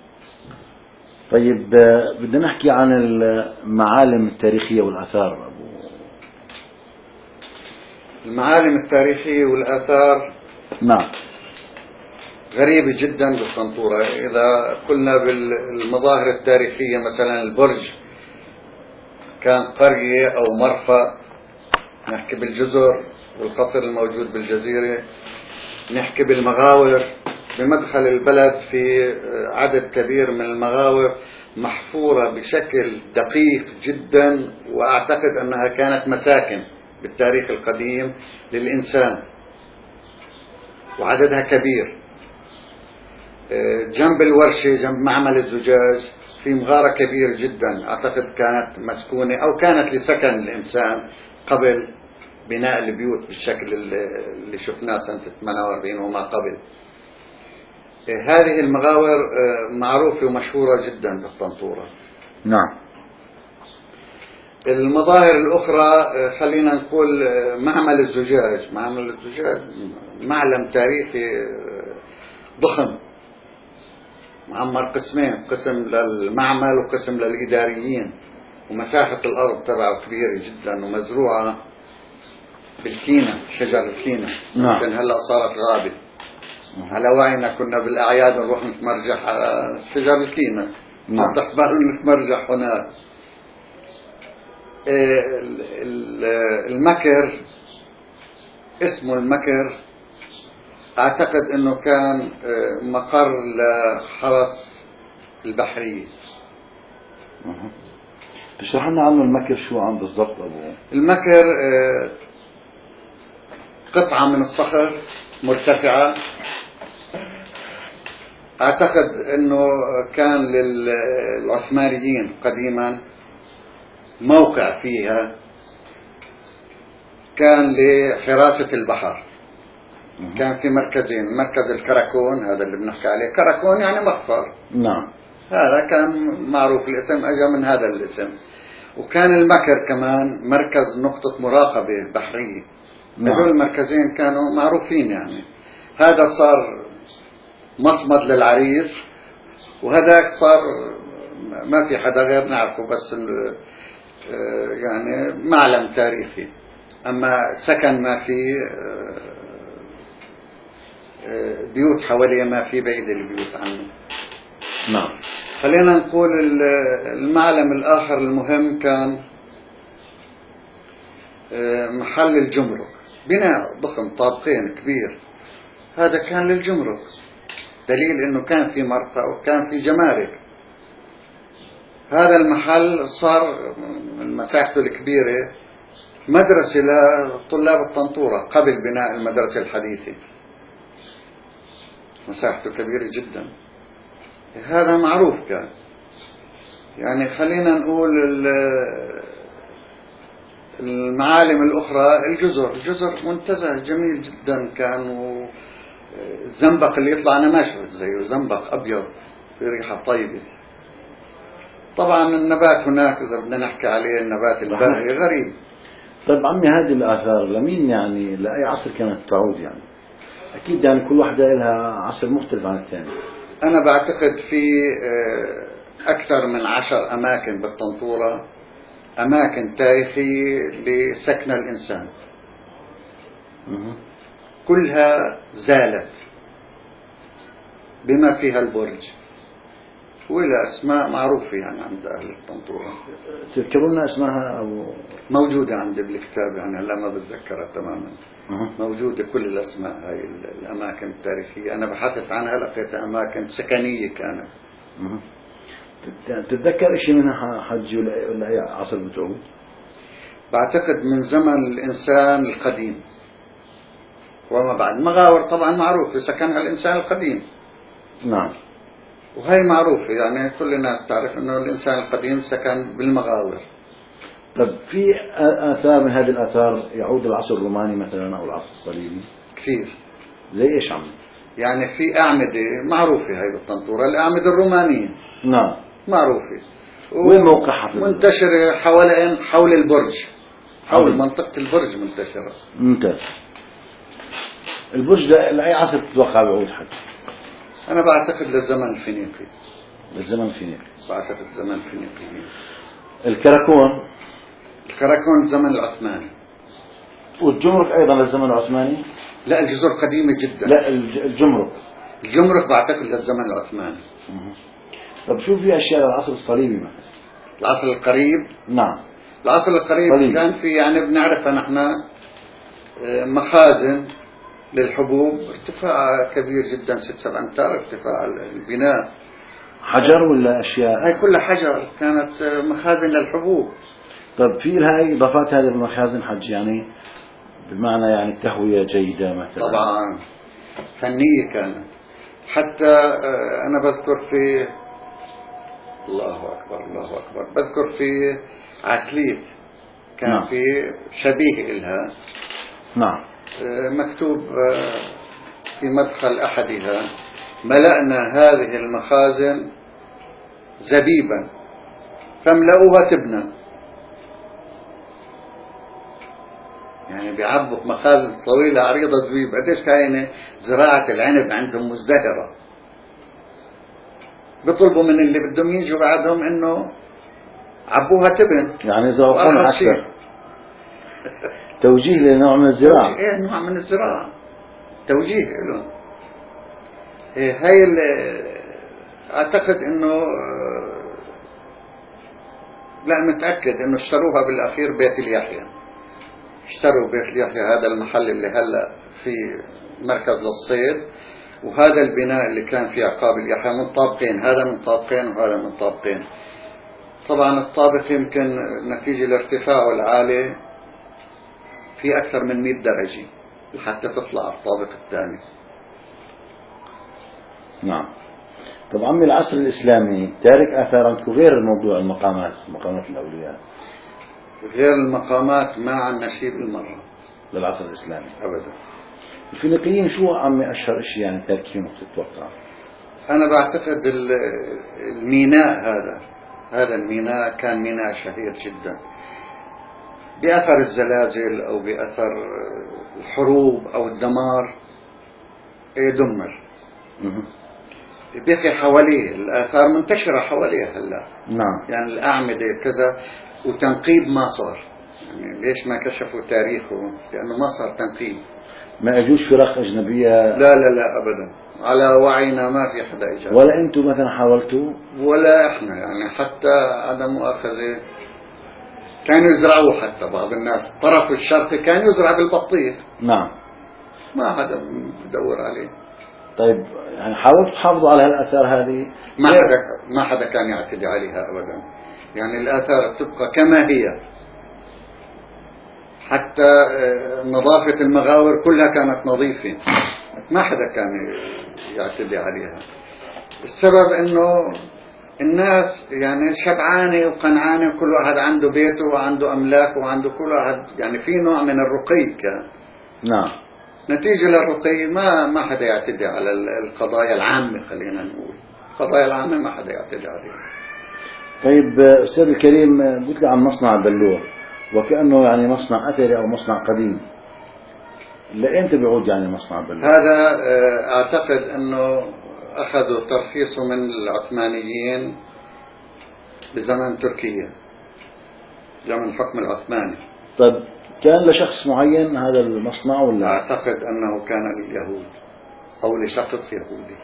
طيب بدنا نحكي عن المعالم التاريخية والآثار أبو. المعالم التاريخية والآثار نعم غريبة جدا بالطنطورة. إذا قلنا بالمظاهر التاريخية مثلا البرج كان قرية أو مرفأ، نحكي بالجزر والقصر الموجود بالجزيرة، نحكي بالمغاور. بمدخل البلد في عدد كبير من المغاور محفورة بشكل دقيق جدا، وأعتقد أنها كانت مساكن بالتاريخ القديم للإنسان، وعددها كبير. جنب الورشة جنب معمل الزجاج في مغارة كبيرة جدا، أعتقد كانت مسكونة أو كانت لسكن الإنسان قبل بناء البيوت بالشكل اللي شفناه سنة 48 وما قبل. هذه المغاور معروفة ومشهورة جدا بالطنطورة. نعم. المظاهر الأخرى خلينا نقول معمل الزجاج. معمل الزجاج معلم تاريخي ضخم، معمر قسمين، قسم للمعمل وقسم للإداريين، ومساحة الأرض تبعه كبيرة جدا ومزروعة بالكينة، شجر الكينة. نعم. لكن هلأ صارت غابة. على وعينا كنا بالأعياد نروح نتمرجح على شجر الكينة. نعم. نتقبل نتمرجح هناك. المكر اسمه المكر، أعتقد أنه كان مقر لحرس البحرية. تشرح لنا عنه المكر شو عن بالضبط أبو؟ المكر قطعة من الصخر مرتفعة، أعتقد أنه كان للعثمانيين قديما موقع فيها، كان لحراسة البحر. كان في مركزين، مركز الكراكون هذا اللي بنحكي عليه، كراكون يعني مخفر. نعم. هذا كان معروف، الاسم أجا من هذا الاسم. وكان المكر كمان مركز نقطة مراقبة بحرية. هذول المركزين كانوا معروفين يعني. هذا صار مصمد للعريس، وهذاك صار ما في حدا غير نعرفه، بس يعني معلم تاريخي. أما سكن ما في، بيوت حواليه ما في، بعيد البيوت عنه. نعم. خلينا نقول المعلم الآخر المهم كان محل الجمرك، بناء ضخم طابقين كبير، هذا كان للجمرك، دليل انه كان في مرفأ وكان في جمارك. هذا المحل صار من مساحته الكبيرة مدرسة لطلاب الطنطورة قبل بناء المدرسة الحديثة، مساحته كبيرة جدا. هذا معروف كان. يعني خلينا نقول المعالم الأخرى، الجزر منتزه جميل جدا كان، والزنبق اللي يطلع أنا ما شفت زيه، زنبق أبيض في ريحة طيبة. طبعا النبات هناك إذا بدنا نحكي عليه النبات البري غريب. طيب عمي، هذه الآثار لمين يعني، لأي عصر كانت تعود يعني؟ أكيد يعني كل واحدة لها عصر مختلف عن الثاني. أنا بعتقد في أكثر من 10 أماكن بالطنطورة، أماكن تاريخية لسكن الإنسان، كلها زالت بما فيها البرج، ولا أسماء معروفة يعني عند أهل الطنطورة. تذكروا لنا اسمها أو؟ موجودة عندي بالكتاب يعني، هلا ما بتذكرها تماما. موجودة كل الأسماء هاي الأماكن التاريخية، أنا بحثت عنها لقيتها أماكن سكنية كانت. تتذكر شيء منها حج ولا أي عصر بتعود؟ بعتقد من زمن الإنسان القديم وما بعد. مغاور طبعا معروفة سكنها الإنسان القديم. نعم. وهي معروفة يعني كل الناس تعرف أنه الإنسان القديم سكن بالمغاور. طب في آثار من هذه الآثار يعود العصر الروماني مثلا أو العصر الصليبي؟ كثير. زي إيش عم؟ يعني في أعمدة معروفة هاي بالطنطورة، الأعمدة الرومانية. نعم. معروفة. وين موقعها؟ منتشرة حول البرج، حول منطقة البرج منتشرة. ممتاز. البرج لأي عصر تتوقع بيعود حد؟ أنا بعتقد للزمن الفينيقي. للزمن الفينيقي. بعتقد زمن الفينيقي. الكراكون الزمن العثماني. والجمرك أيضا للزمن العثماني؟ لا الجزر قديمة جدا. لا الجمرك بعتقد للزمن العثماني. طب شو في أشياء للعصر الصليبي مثلا؟ العصر القريب؟ نعم. العصر القريب صليبي. كان في يعني بنعرفها نحن مخازن للحبوب، ارتفاع كبير جدا 6-7 أمتار ارتفاع البناء. حجر ولا أشياء؟ هاي كلها حجر، كانت مخازن للحبوب. طب في لها إضافات هذه المخازن حج يعني بمعنى يعني تهوية جيدة مثلا؟ طبعا فنية كانت. حتى أنا بذكر في الله أكبر بذكر في عسليف كان نعم. في شبيه إلها نعم مكتوب في مدخل أحدها: ملأنا هذه المخازن زبيبا فاملأوها تبنى. يعني بيعبوا مخازن طويلة عريضة زبيب. قديش كاينة زراعة العنب عندهم مزدهرة، بيطلبوا من اللي بدهم يجوا بعدهم انه عبوها تبن. يعني إذا وقعنا أكثر توجيه لنوع من الزراعة. ايه نوع من الزراعة، توجيه لهم. إيه هاي اعتقد انه لا متأكد انه اشتروها بالاخير بيت اليحيى. اشتروا بيت يحيى هذا المحل اللي هلا في مركز للصيد، وهذا البناء اللي كان في عقاب اليحيى من طابقين، هذا من طابقين وهذا من طابقين. طبعا الطابق يمكن نتيجة لارتفاعه العالي في أكثر من 100 درجة لحتى تطلع على الطابق الثاني. نعم. طب عمي العصر الإسلامي تارك آثار عندكم غير الموضوع المقامات، مقامات الأولياء؟ غير المقامات ما عندنا شيء بالمرة للعصر الإسلامي أبدا. الفينيقيين شو عمي أشهر إشي يعني تاركينه بتتوقع؟ أنا بعتقد الميناء هذا الميناء كان ميناء شهير جدا بأثر الزلازل أو بأثر الحروب أو الدمار، يدمر. بقي حواليه الآثار منتشرة حواليه هلا. نعم. يعني الأعمدة كذا، وتنقيب ما صار. يعني ليش ما كشفوا تاريخه؟ لأنه ما صار تنقيب. ما يجوش فرق أجنبية؟ لا لا لا أبدا، على وعينا ما في حدا إجا. ولا أنتم مثلا حاولتوا؟ ولا إحنا يعني حتى عدم مؤاخذة كانوا يزرعوه، حتى بعض الناس الطرف الشرقي كان يزرع بالبطيخ. نعم. ما حدا بدور عليه. طيب يعني حاولتوا تحافظوا على هالآثار هذه؟ ما حدا كان يعتدي عليها أبدا. يعني الآثار تبقى كما هي، حتى نظافة المغاور كلها كانت نظيفة، ما حدا كان يعتدي عليها. السبب انه الناس يعني شبعانة وقنعانة، وكل واحد عنده بيته وعنده أملاك وعنده كل واحد يعني في نوع من الرقي كان. نعم. نتيجة للرقي ما حدا يعتدي على القضايا العامة، خلينا نقول القضايا العامة ما حدا يعتدي عليها. طيب أستاذ الكريم، قلت لي عن مصنع البلور وكأنه يعني مصنع أثري أو مصنع قديم، لأمتى بيعود يعني مصنع البلور؟ هذا أعتقد أنه أخذوا ترخيصه من العثمانيين بزمن تركيا، زمن الحكم العثماني. طيب كان لشخص معين هذا المصنع ولا؟ أعتقد أنه كان لليهود أو لشخص يهودي.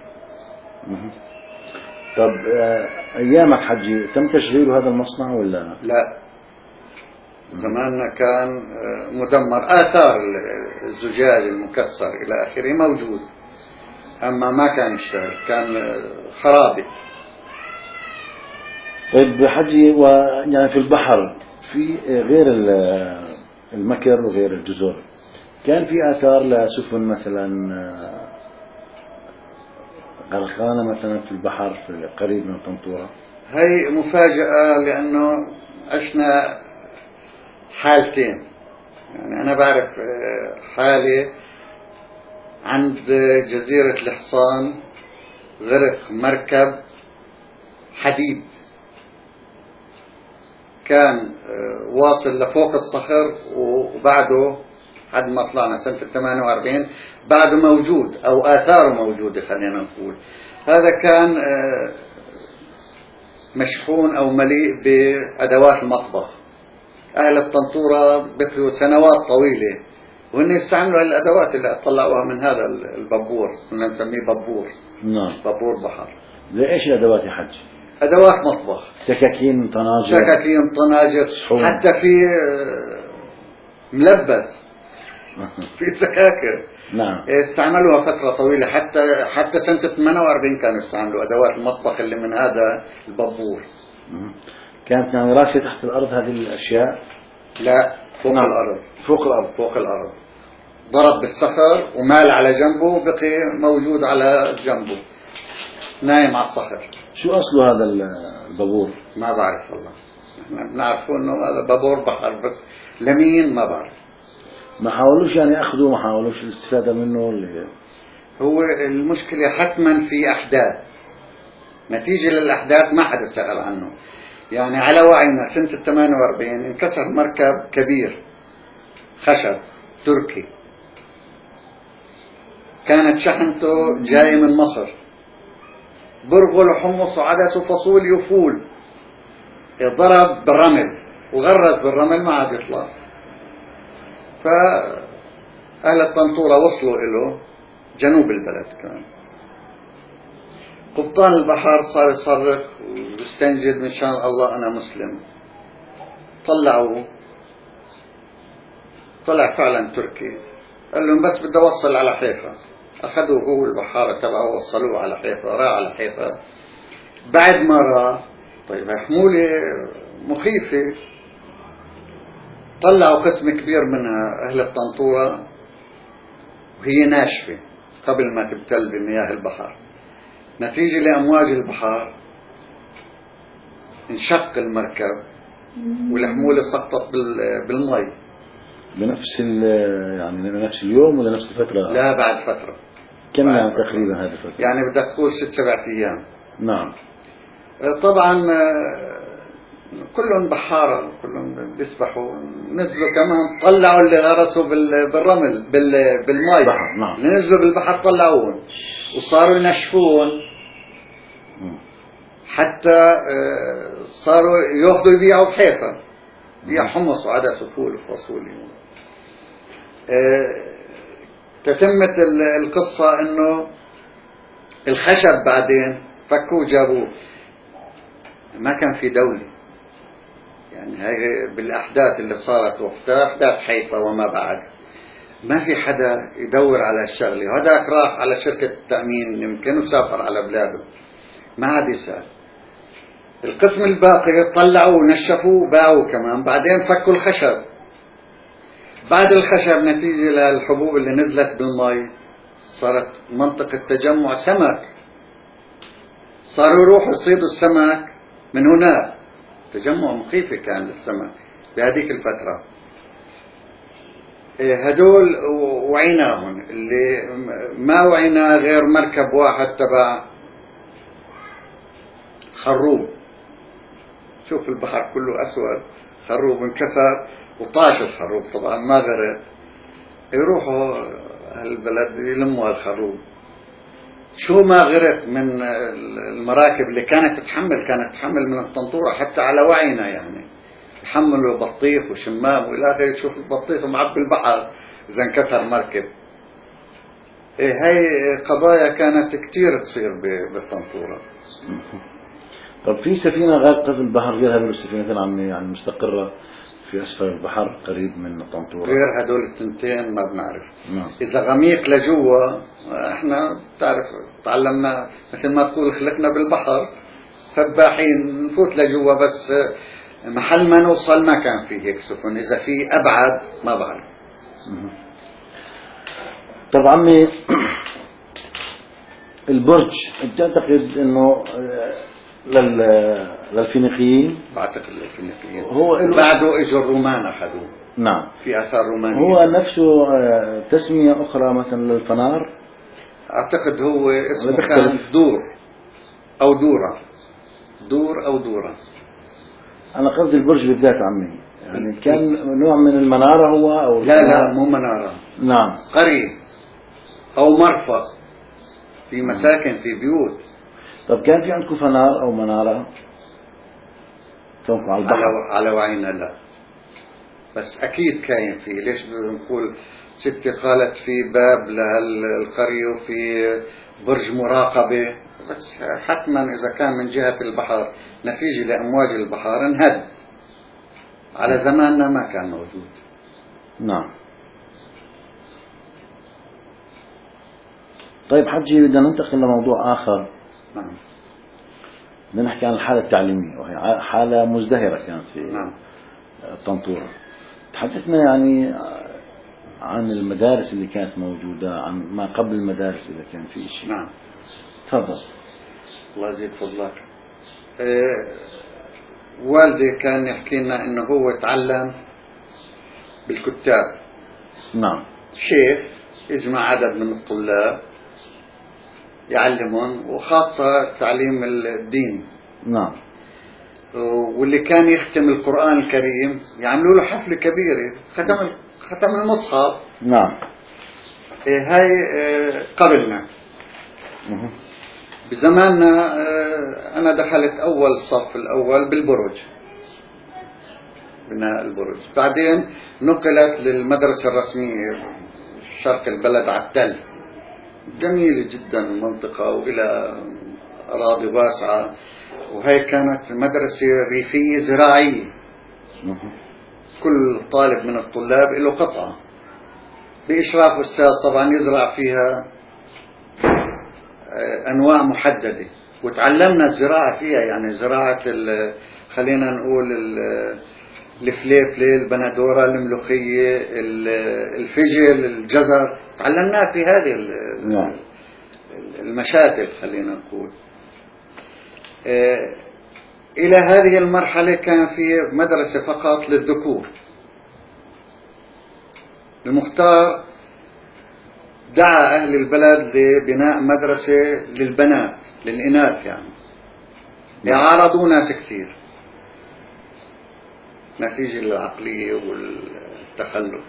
طب أيامك حجي تم تشغيل هذا المصنع ولا؟ لا، زماننا كان مدمر، آثار الزجاج المكسر إلى آخره موجود، أما ما كان يشتغل، كان خرابي. طيب حجي، ويعني في البحر في غير المكر وغير الجزر كان في آثار لسفن مثلا غرقانة مثلا في البحر في قريب من طنطورة؟ هي مفاجأة، لأنه عشنا حالتين. يعني أنا بعرف حالة عند جزيرة الحصان غرق مركب حديد كان واصل لفوق الصخر، وبعده حد ما طلعنا سنة 48 بعده موجود أو آثاره موجودة خلينا نقول. هذا كان مشحون أو مليء بأدوات المطبخ. أهل الطنطورة بقيوا سنوات طويلة وهن يستعملوا الأدوات اللي طلعوها من هذا البابور، كنا نسميه بابور. نعم. بابور بحر. لإيش الأدوات يا حج؟ أدوات مطبخ، سكاكين، طناجر. سكاكين، طناجر، حتى في ملبس في سكاكر. نعم. استعملوها فترة طويلة، حتى سنة 48 كانوا يستعملوا أدوات المطبخ اللي من هذا البابور. كانت يعني راسية تحت الأرض هذه الأشياء؟ لا، فوق. نعم. الأرض. فوق الأرض. فوق الأرض. ضرب بالصخر ومال على جنبه، بقي موجود على جنبه نايم على الصخر. شو أصله هذا البابور؟ ما بعرف والله، احنا بنعرفه انه هذا بابور بحر، بس لمين ما بعرف. ما حاولوش يعني أخذوا، ما حاولوش الاستفادة منه اللي هو المشكلة حتما في أحداث، نتيجة للأحداث ما حدا سأل عنه. يعني على وعينا سنة 48 انكسر مركب كبير خشب تركي، كانت شحنته جاية من مصر، برغل وحمص وعدس وفصول وفول، ضرب بالرمل وغرز بالرمل ما عاد يطلع. فأهل الطنطورة وصلوا إله جنوب البلد، كان قبطان البحر صار يصرخ ويستنجد من شان الله أنا مسلم. طلعوه طلع فعلا تركي. قال لهم بس بدي أوصل على حيفا. أخذوه هو البحارة تبعه ووصلوه على حيفا، راح على حيفا. بعد ما راح طيب حمولة مخيفة، طلعوا قسم كبير منها أهل الطنطورة وهي ناشفة قبل ما تبتل بمياه البحر. نتيجة لأمواج البحر انشق المركب والحمولة سقطت بالمي. بنفس يعني لنفس اليوم ولا نفس الفترة؟ لا بعد فترة. كم يعني تقريبا هذه الفترة؟ يعني بدك تقول 6-7 أيام. نعم. طبعا كلهم بحارة، كلهم بيسبحوا. نزلوا كمان طلعوا اللي غرسوا بالرمل بالمي. نعم. اللي نزلوا بالبحر طلعوهم وصاروا ينشفون حتى صاروا ياخذوا يبيعوا بحيفا، يبيع حمص وعدس وفول وفاصوليا. تتمت القصة انه الخشب بعدين فكوه جابوه. ما كان في دولة، يعني هاي بالاحداث اللي صارت وقتها، احداث حيفا وما بعد، ما في حدا يدور على الشغلة. هذاك راح على شركة التأمين يمكن وسافر على بلاده، ما عاد يسأل. القسم الباقي طلعوا ونشفوا وباعوا كمان. بعدين فكوا الخشب. بعد الخشب نتيجة للحبوب اللي نزلت بالمي صارت منطقة تجمع سمك. صاروا يروحوا يصيدوا السمك من هناك. تجمع مخيف كان للسمك بهذيك الفترة. هدول وعيناهم. اللي ما وعينا غير مركب واحد تبع خروب. شوف البحر كله أسود، خروب انكسر وطاش الخروب، طبعا ما غرق. يروحوا هالبلد يلموا الخروب. شو ما غرق من المراكب اللي كانت تحمل من الطنطورة حتى على وعينا، يعني يحملوا بطيخ وشمام والى اخره. تشوف البطيخ معبي البحر اذا انكسر مركب. هاي قضايا كانت كتير تصير بالطنطورة. طب في سفينة غرقت البحر غير هذول السفينتين يعني مستقرة في أسفل البحر قريب من الطنطورة؟ غير هدول التنتين ما بنعرف. نعم. إذا غميق لجوا، احنا بتعرف تعلمنا مثل ما تقول خلقنا بالبحر سباحين، نفوت لجوا، بس محل ما نوصل ما كان فيه هيك سفن. إذا في أبعد ما بعرف. طب عمي البرج تعتقد انه للفينيقيين؟ بعتقد للفينيقيين. هو بعده اجوا الرومان اخذوه. نعم. في اثار رومانية. هو نفسه تسمية اخرى مثلا للفنار؟ اعتقد هو اسمه كان دور او دورة. دور او دورة. انا قصدي البرج بالذات عمي، يعني كان نوع من المنارة هو او لا مو منارة. نعم. قرية او مرفأ في مساكن في بيوت. طب كان في عندكم فنار او منارة على البحر؟ على وعينا لا، بس اكيد كاين فيه. ليش بنقول ستي قالت في باب لهالقرية وفي برج مراقبة، بس حتما اذا كان من جهة البحر نتيجة لامواج البحر انهد. على زماننا ما كان موجود. نعم. طيب حجي بدنا ننتقل لموضوع آخر. نعم. بدنا نحكي عن الحالة التعليمية، وهي حالة مزدهرة كانت في نعم. الطنطورة. تحدثنا يعني عن المدارس اللي كانت موجودة، عن ما قبل المدارس إذا كان في شيء. نعم. تفضل. الله يزيد فضلك. والدي كان يحكي لنا انه هو تعلم بالكتاب. نعم. شيخ يجمع عدد من الطلاب يعلمهم، وخاصة تعليم الدين. نعم. واللي كان يختم القرآن الكريم يعملوا له حفلة كبيرة، ختم المصحف. نعم. هاي قبلنا. بزماننا أنا دخلت أول صف الأول بالبرج، بناء البرج. بعدين نقلت للمدرسة الرسمية شرق البلد على التل، جميلة جدا المنطقة وإلى أراضي واسعة. وهي كانت مدرسة ريفية زراعية. كل طالب من الطلاب له قطعة بإشراف أستاذ طبعا يزرع فيها أنواع محددة، وتعلمنا الزراعة فيها، يعني زراعة خلينا نقول الفليفلة، البندورة، الملوخية، الفجل، الجزر، تعلمناه في هذه المشاتل خلينا نقول. إلى هذه المرحلة كان في مدرسة فقط للذكور. المختار دعا أهل البلد لبناء مدرسة للبنات للإناث، يعني عارضوا ناس كثير نتيجة العقلية والتخلف.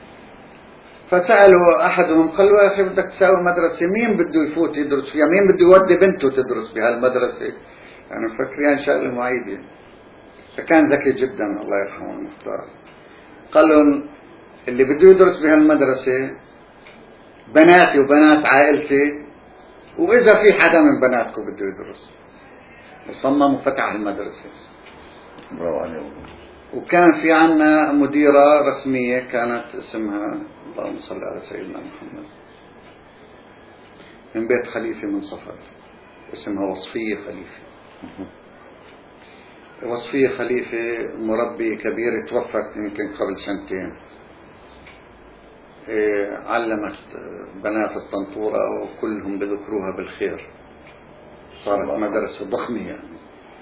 فسألوا أحدهم قالوا يا أخي بدك تساوي مدرسة مين بده يفوت يدرس فيها، مين بده يودي بنته تدرس بهالمدرسة؟ يعني مفكرين شغلة معيدة. فكان ذكي جدا الله يرحمه المختار، قال لهم اللي بده يدرس بهالمدرسة بناتي وبنات عائلتي، وإذا في حدا من بناتكم بده يدرس. وصمم وفتح المدرسة. برافو عليهم. وكان في عنا مديرة رسمية كانت اسمها اللهم صل على سيدنا محمد، من بيت خليفة من صفد، اسمها وصفية خليفة. وصفية خليفة مربي كبير توفت يمكن قبل سنتين. علمت بنات الطنطورة وكلهم بذكروها بالخير، صارت مدرسة ضخمة. يعني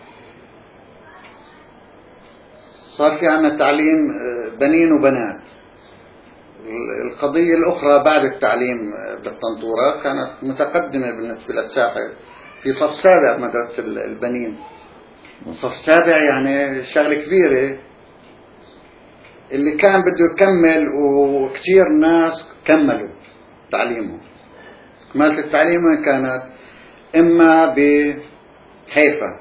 صار في عنا تعليم بنين وبنات. القضية الأخرى بعد التعليم بالطنطورة كانت متقدمة بالنسبة للساحل، في صف سابع مدرسة البنين. صف سابع يعني شغلة كبيرة، اللي كان بده يكمل وكتير ناس كملوا تعليمهم. كمالة التعليم كانت إما بحيفا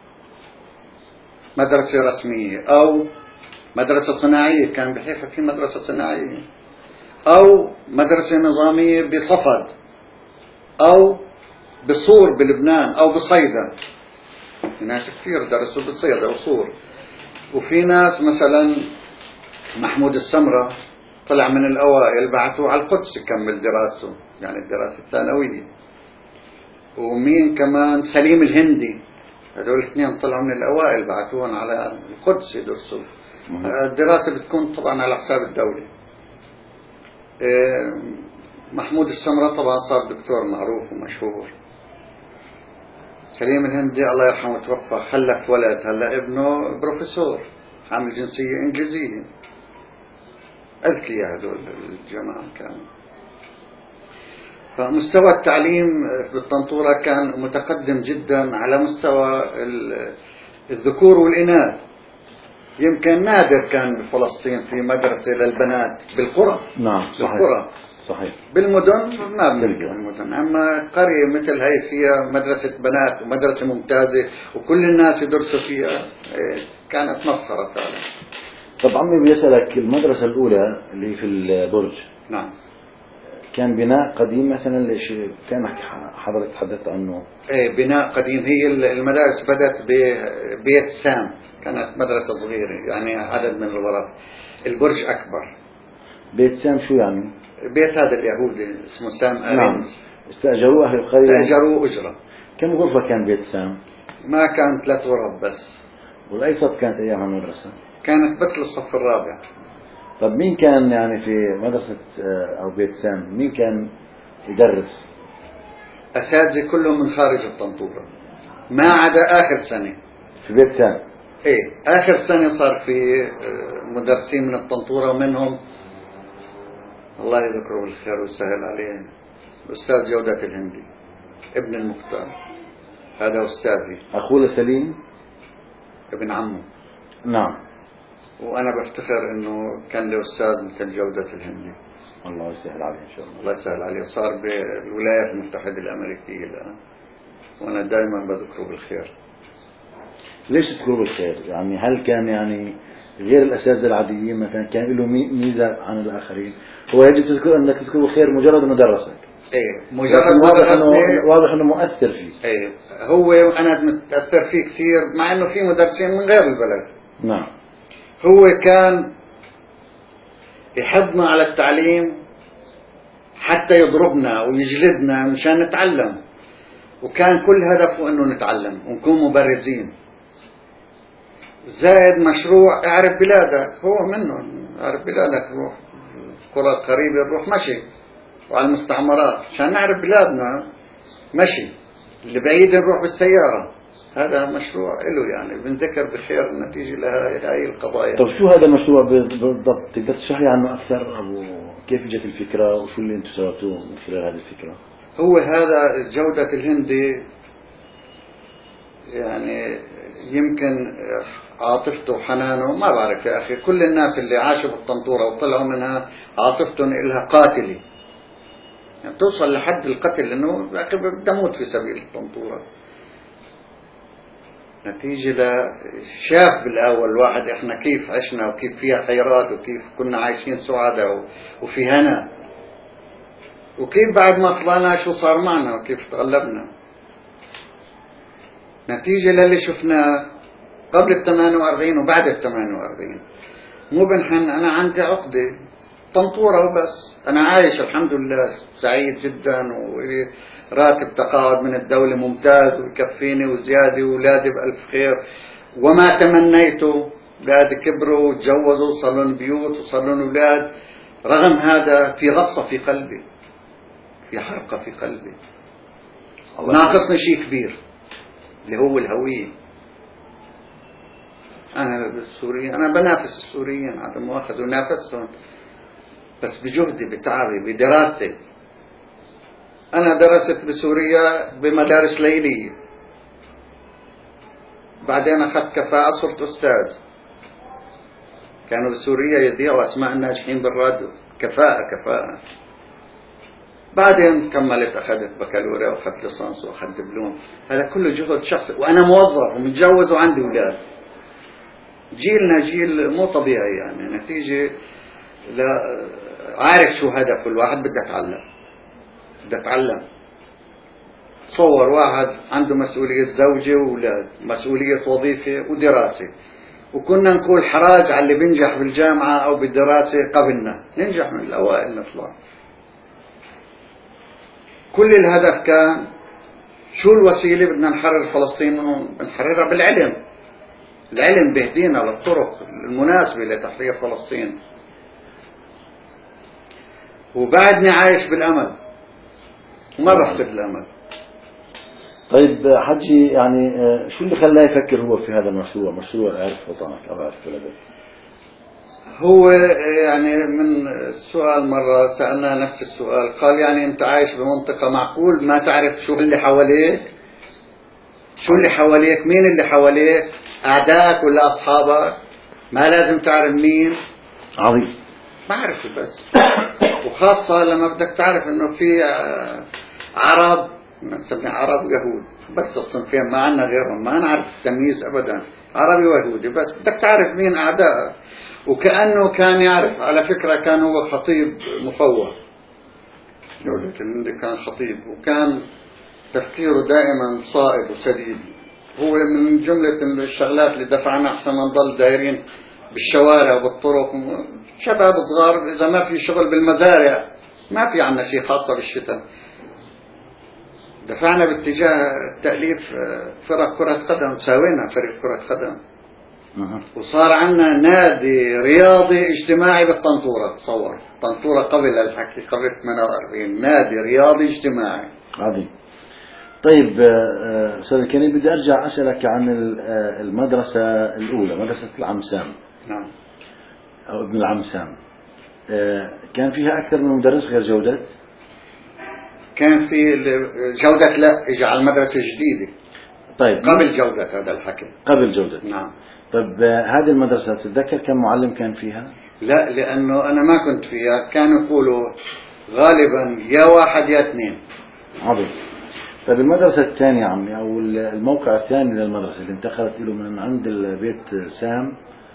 مدرسة رسمية، أو مدرسة صناعية، كان بحيفا في مدرسة صناعية، أو مدرسة نظامية بصفد، أو بصور بلبنان، أو بصيدا. ناس كثير درسوا بصيدا وصور. وفي ناس مثلا محمود السمرة طلع من الأوائل، بعثوه على القدس يكمل دراسته، يعني الدراسة الثانوية. ومين كمان سليم الهندي، هذول الاثنين طلعوا من الأوائل، بعثوهم على القدس يدرسوا. الدراسة بتكون طبعا على حساب الدولة. محمود السمرة طبعا صار دكتور معروف ومشهور. سليم الهندي الله يرحمه توفى، خلف ولد، هلا ابنه بروفيسور حامل جنسية إنجليزية. أذكياء هذول الجماعة كانوا. فمستوى التعليم بالطنطورة كان متقدم جدا على مستوى الذكور والإناث. يمكن نادر كان بفلسطين في مدرسة للبنات بالقرى. نعم صحيح. بالقرى صحيح. بالمدن ما بنلقى المدن، أما قرية مثل هاي فيها مدرسة بنات ومدرسة ممتازة وكل الناس يدرسوا فيها، كانت مفخرة فعلا. طب عمي بيسألك، المدرسة الأولى اللي في البرج نعم كان بناء قديم مثلا؟ ليش كان حضرتك تحدثت عنه؟ ايه بناء قديم. هي المدارس بدأت ببيت سام، كانت مدرسة صغيرة يعني عدد من الغرف. البرج أكبر. بيت سام شو يعني؟ بيت هذا اليهودي اسمه سام أرينز. نعم. استأجروه أهل القرية؟ استأجروه أجرة. كم غرفة كان بيت سام؟ ما كان 3 غرف بس. والأيسط كانت أيامها المدرسة؟ كانت بس للصف الرابع. طب مين كان يعني في مدرسة أو بيت سام مين كان يدرس؟ أساتذة كلهم من خارج الطنطورة، ما عدا آخر سنة في بيت سام. إيه آخر سنة صار في مدرسين من الطنطورة، ومنهم الله يذكره بالخير ويسهل عليه الأستاذ جودة الهندي ابن المختار، هذا أستاذي. أخوه سليم؟ ابن عمه. نعم. وأنا بفتخر إنه كان له أستاذ مثل جودة الهندي. الله يسهل عليه إن شاء الله. الله يسهل عليه. صار بالولايات المتحدة الأمريكية الآن، وأنا دائما بذكره بالخير. ليش تذكره بالخير؟ يعني هل كان يعني غير الأساتذة العاديين مثلا كان له ميزة عن الآخرين؟ هو يجب تذكر أنك تذكره بالخير مجرد ما درسك. إيه مجرد واضح إنه مؤثر فيه. إيه هو أنا متأثر فيه كثير، مع إنه في مدرسين من غير البلد. نعم. هو كان يحضنا على التعليم حتى يضربنا ويجلدنا مشان نتعلم، وكان كل هدفه انه نتعلم ونكون مبرزين. زائد مشروع اعرف بلادك، هو منه اعرف بلادك، روح القرى القريبة نروح مشي، وعلى المستعمرات عشان نعرف بلادنا مشي، اللي بعيد نروح بالسيارة. هذا مشروع له يعني بنذكر بخير نتيجة لهذه القضايا. طب شو هذا المشروع بالضبط؟ تقدر تشرحي عنه أكثر أبو؟ كيف جت الفكرة وشو اللي أنتم سويتوه من خلال هذه الفكرة؟ هو هذا جودة الهندي يعني يمكن عاطفته وحنانه، ما بعرف يا أخي، كل الناس اللي عاشوا بالطنطورة وطلعوا منها عاطفتهم إلها قاتلة، يعني توصل لحد القتل، إنه بدي أموت في سبيل الطنطورة. نتيجة شاف بالأول واحد إحنا كيف عشنا وكيف فيها خيرات وكيف كنا عايشين سعادة وفي هنا، وكيف بعد ما طلعنا شو صار معنا وكيف تغلبنا. نتيجة للي شفناه قبل 48 وبعد 48. مو بنحن، أنا عندي عقدة طنطورة وبس، أنا عايش الحمد لله سعيد جدا، وراتب تقاعد من الدولة ممتاز ويكفيني وزيادة، وولادي بألف خير، وما تمنيته أولادي كبروا وتجوزوا وصار لهم بيوت وصار لهم أولاد. رغم هذا في غصة في قلبي، في حرقة في قلبي، ناقصني شيء كبير اللي هو الهوية. أنا بالسوريين أنا بنافس السوريين عدم مؤاخذة، ونافسهم بس بجهدي بتعبي بدراستي. أنا درست بسوريا بمدارس ليلية، بعدين أخذت كفاءة صرت أستاذ. كانوا بسوريا يذيعوا أسماء الناجحين بالراديو، كفاءة. بعدين كملت، أخذت بكالوريا وأخذت ليسانس وأخذت دبلوم. هذا كله جهد شخصي، وأنا موظف ومتجوز وعندي أولاد. جيلنا جيل مو طبيعي يعني، نتيجة لا عارف شو هدف كل واحد. بدي أتعلم. تصور واحد عنده مسؤولية زوجة وأولاد، مسؤولية وظيفة ودراسة، وكنا نقول حراج على اللي بينجح بالجامعة أو بالدراسة قبلنا، ننجح من الأوائل نطلع. كل الهدف كان شو الوسيلة؟ بدنا نحرر فلسطين، بنحررها بالعلم. العلم بيهدينا للطرق المناسبة لتحرير فلسطين. وبعدني عايش بالأمل وما بفقد الأمل. طيب حجي، يعني شو اللي خلاه يفكر هو في هذا المشروع، مشروع اعرف وطنك أو اعرف بلدك؟ هو يعني من السؤال مرة سألنا نفس السؤال، قال يعني أنت عايش بمنطقة، معقول ما تعرف شو اللي حواليك؟ شو اللي حواليك؟ مين اللي حواليك؟ أعدائك ولا أصحابك؟ ما لازم تعرف مين؟ عظيم. بعرف بس وخاصة لما بدك تعرف إنه في عرب، نسمي عرب ويهود بس الصنفين، ما عنا غيرهم، ما نعرف التمييز أبدا، عربي ويهودي بس. بدك تعرف مين أعدائك. وكأنه كان يعرف، على فكرة كان هو خطيب مفوه، جودة الهندي كان خطيب، وكان تفكيره دائما صائب وسديد. هو من جملة الشغلات اللي دفعنا أحسن ما نضل دايرين بالشوارع وبالطرق، شباب صغار، إذا ما في شغل بالمزارع ما في عنا شيء، خاصة بالشتاء. دفعنا باتجاه تأليف فرق كرة قدم، ساوينا فريق كرة قدم، وصار عنا نادي رياضي اجتماعي بالطنطورة. تصور طنطورة قبل الحكي، قبل 48، نادي رياضي اجتماعي. عظيم. طيب أستاذ كريم، بدي أرجع أسألك عن المدرسة الأولى، مدرسة العم سام. نعم. أو ابن العم سام. كان فيها أكثر من مدرس غير جودة؟ كان في جودة، لا إجا على المدرسة جديدة. طيب قبل جودة هذا الحكي. قبل جودة. نعم. طيب هذه المدرسة تتذكر كم معلم كان فيها؟ لا، لأنه أنا ما كنت فيها، كانوا يقولوا غالبا يا واحد يا اثنين. عظيم. طيب المدرسة الثانية عمي، أو الموقع الثاني للمدرسة اللي انتقلت له من عند البيت سام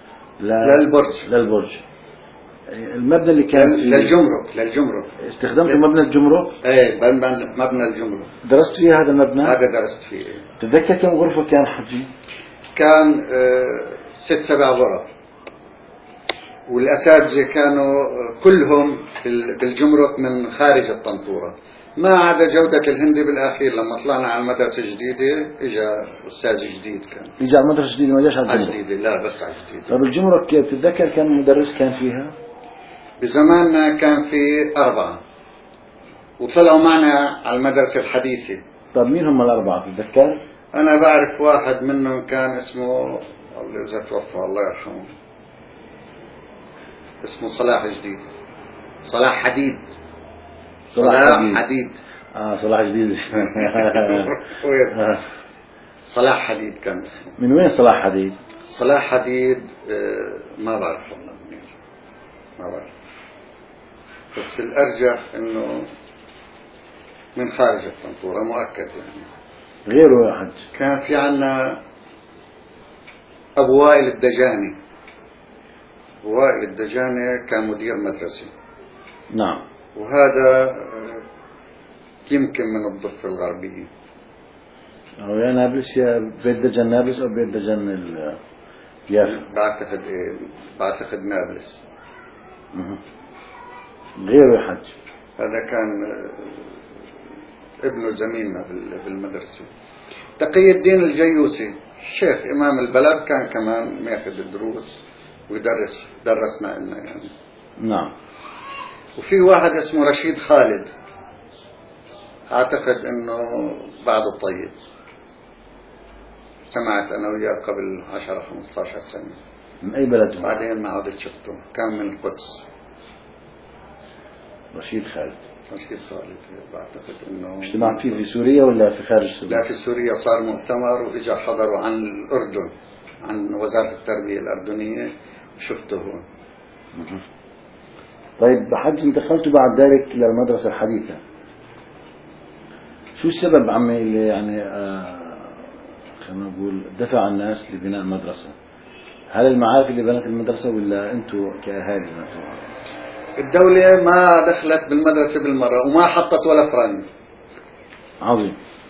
للبرج، المبنى اللي كان للجمرك استخدمت مبنى الجمرك؟ ايه، مبنى الجمرك. درست فيه هذا المبنى؟ هذا درست فيه. تتذكر كم غرفة كان حجي؟ كان 6-7 غرف. والأساتذة كانوا كلهم بالجمرك من خارج الطنطورة، ما عدا جودة الهندي بالأخير لما طلعنا على المدرسة الجديدة إجا أستاذ جديد كان. إجا على المدرسة الجديدة ما جاش على الجمرك؟ الجديدة لا بس على الجديدة. طب الجمرك كيف تتذكر كم مدرس كان فيها؟ بزماننا كان في 4 وطلعوا معنا على المدرسة الحديثة. طب مين هم ال4 تتذكر؟ أنا بعرف واحد منهم كان اسمه الله إذا توفى الله يرحمه، اسمه صلاح جديد، صلاح حديد. صلاح حديد. صلاح جديد. صلاح حديد كان اسمه. من وين صلاح حديد؟ صلاح حديد ما بعرف والله منين، ما بعرف، بس الأرجح إنه من خارج الطنطورة مؤكد يعني. غيره يا حج كان في عنا أبو وائل الدجاني. وائل الدجاني كان مدير مدرسة. نعم. وهذا يمكن من الضفة الغربية، أو يا نابلس يا بيت دجن نابلس أو بيت دجن يافا. بعتقد نابلس. غيره يا حج هذا كان ابنه زميلنا بالمدرسة. تقي الدين الجيوسي شيخ إمام البلد كان كمان ماخذ الدروس درسنا لنا يعني. نعم. وفي واحد اسمه رشيد خالد، أعتقد أنه بعده طيب، سمعت أنا وياه قبل 10-15 سنة. من أي بلد هو؟ بعدين ما عدت شفته، كان من القدس. رشيد خالد. رشيد خالد بعتقد أنه اجتمعت فيه في سوريا ولا في خارج سوريا؟ لا في سوريا، صار مؤتمر وإجا حضروا عن الأردن، عن وزارة التربية الأردنية، وشفته هون. طيب حج انتقلت بعد ذلك إلى المدرسة الحديثة، شو السبب عمي اللي يعني خلينا نقول دفع الناس لبناء المدرسة؟ هل المعارف اللي بنت المدرسة ولا أنتوا كأهالي؟ الدولة ما دخلت بالمدرسة بالمرة وما حطت ولا فرنك. عظيم.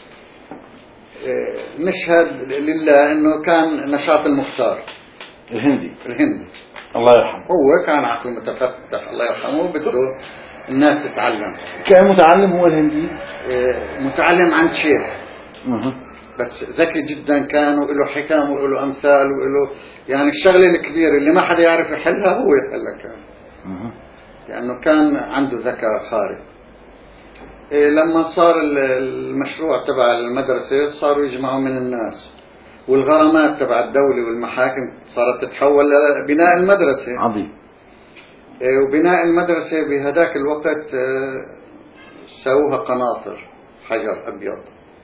نشهد لله أنه كان نشاط المختار الهندي الله يرحمه، هو كان عقل متفتح الله يرحمه، بده الناس تتعلم. كان متعلم هو الهندي؟ متعلم عند شيخ بس ذكي جدا كان، وله حكم وله أمثال وله يعني الشغلة الكبيرة اللي ما حدا يعرف يحلها هو يحلها كان، لأنه كان عنده ذكاء خارق. لما صار المشروع تبع المدرسة صاروا يجمعوا من الناس، والغرامات تبع الدولة والمحاكم صارت تتحول لبناء المدرسة. عظيم. وبناء المدرسة بهداك الوقت سووها قناطر حجر أبيض،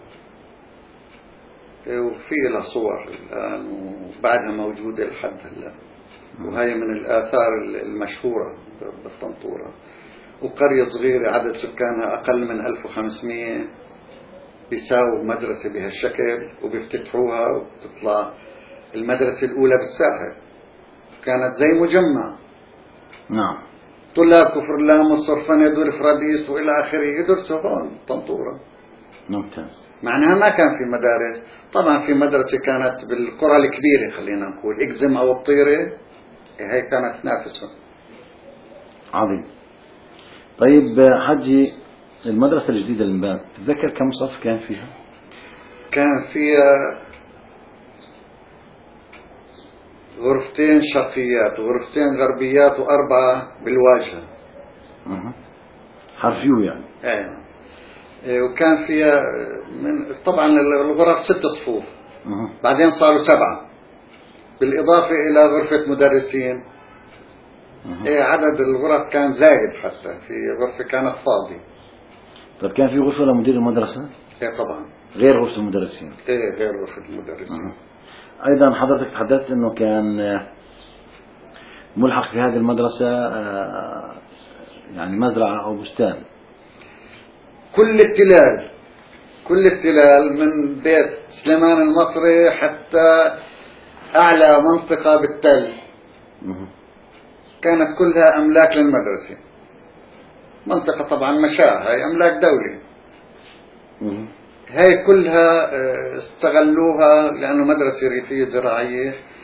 وفي لها صور الآن وبعدها موجودة لحد هلا، وهي من الآثار المشهورة بالطنطورة. وقرية صغيرة عدد سكانها أقل من 1500 بيساووا مدرسة بهالشكل وبيفتتحوها وبتطلع المدرسة الأولى بالساحل، كانت زي مجمع. نعم. طلاب كفر لام والصرفنة دور فراديس وإلى آخره يدرسوا هون طنطورة. ممتاز. معناها ما كان في مدارس، طبعا في مدرسة كانت بالقرى الكبيرة خلينا نقول إكزم أو الطيرة، هي كانت تنافسهم. عظيم. طيب حجي المدرسة الجديدة اللي انبنت تتذكر كم صف كان فيها؟ كان فيها غرفتين شرقيات وغرفتين غربيات و4 بالواجهة. حرف يو يعني. وكان فيها طبعا الغرف 6 صفوف. بعدين صاروا 7 بالإضافة إلى غرفة مدرسين. عدد الغرف كان زايد، حتى في غرفة كانت فاضية. طب كان في غرفة لمدير المدرسة؟ طبعا. غير غرفة المدرسين؟ غير غرفة المدرسين. أيضا حضرتك تحدثت أنه كان ملحق في هذه المدرسة يعني مزرعة أو بستان. كل التلال من بيت سليمان المصري حتى أعلى منطقة بالتل كانت كلها أملاك للمدرسة. منطقة طبعا مشاة، هاي أملاك دولة. هاي كلها استغلوها لأنه مدرسة ريفية زراعية،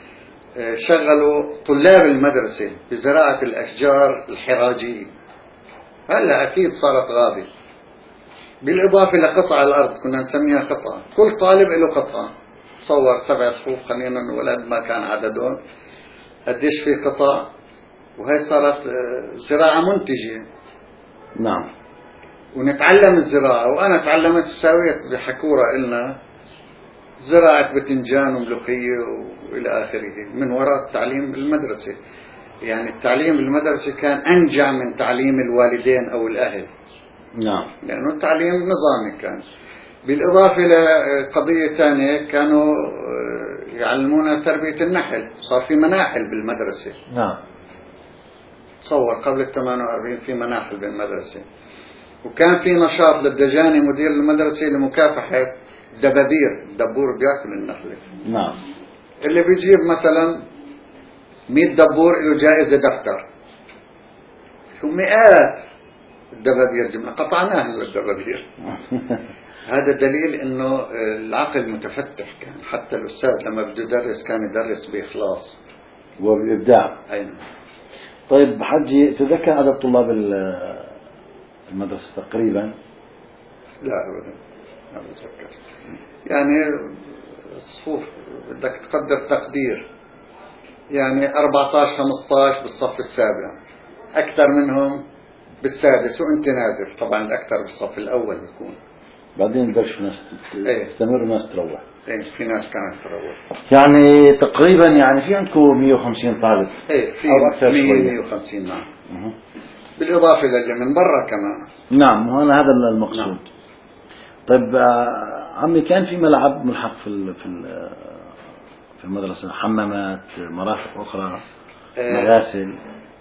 شغلوا طلاب المدرسة بزراعة الأشجار الحراجية. هلا أكيد صارت غابة، بالإضافة لقطع الأرض كنا نسميها قطعة، كل طالب له قطعة. تصور 7 صفوف خلينا نولد ما كان عددهم قديش في قطع، وهي صارت زراعة منتجة. نعم. ونتعلم الزراعة، وأنا تعلمت ساويت بحكورة إلنا زراعة بتنجان وملوخية وإلى آخره من وراء التعليم بالمدرسة. يعني التعليم بالمدرسة كان أنجع من تعليم الوالدين أو الأهل. نعم. لأنه التعليم نظامي كان. بالإضافة لقضية ثانية، كانوا يعلمونا تربية النحل، صار في مناحل بالمدرسة. نعم. تصور قبل 48 في مناحل بالمدرسة. وكان في نشاط للدجاني مدير المدرسة لمكافحة دبابير، دبور بياكل النخلة. نعم. اللي بيجيب مثلا 100 دبور له جائزة دفتر. شو مئات الدبابير جبنا قطعناها للدبابير. هذا دليل انه العقل متفتح كان، حتى الاستاذ لما بده يدرس كان يدرس باخلاص وبإبداع. أين. طيب حجي، تذكر عدد طلاب المدرسة تقريبا؟ لا ابدا ما بتذكر. يعني الصفوف بدك تقدر تقدير، يعني 14 15 بالصف السابع، اكثر منهم بالسادس وانت نازل. طبعا الاكثر بالصف الاول بيكون، بعدين بلش ناس تستمر وناس تروح. ايه في ناس كانت تروح. يعني تقريبا يعني في عندكم 150 طالب. ايه في أو أكثر 100 شوية. 150 نعم. بالاضافه للي من برا كمان. نعم، وأنا هذا المقصود. نعم. طيب عمي، كان في ملعب ملحق في المدرسة، حمامات، مرافق أخرى، مغاسل؟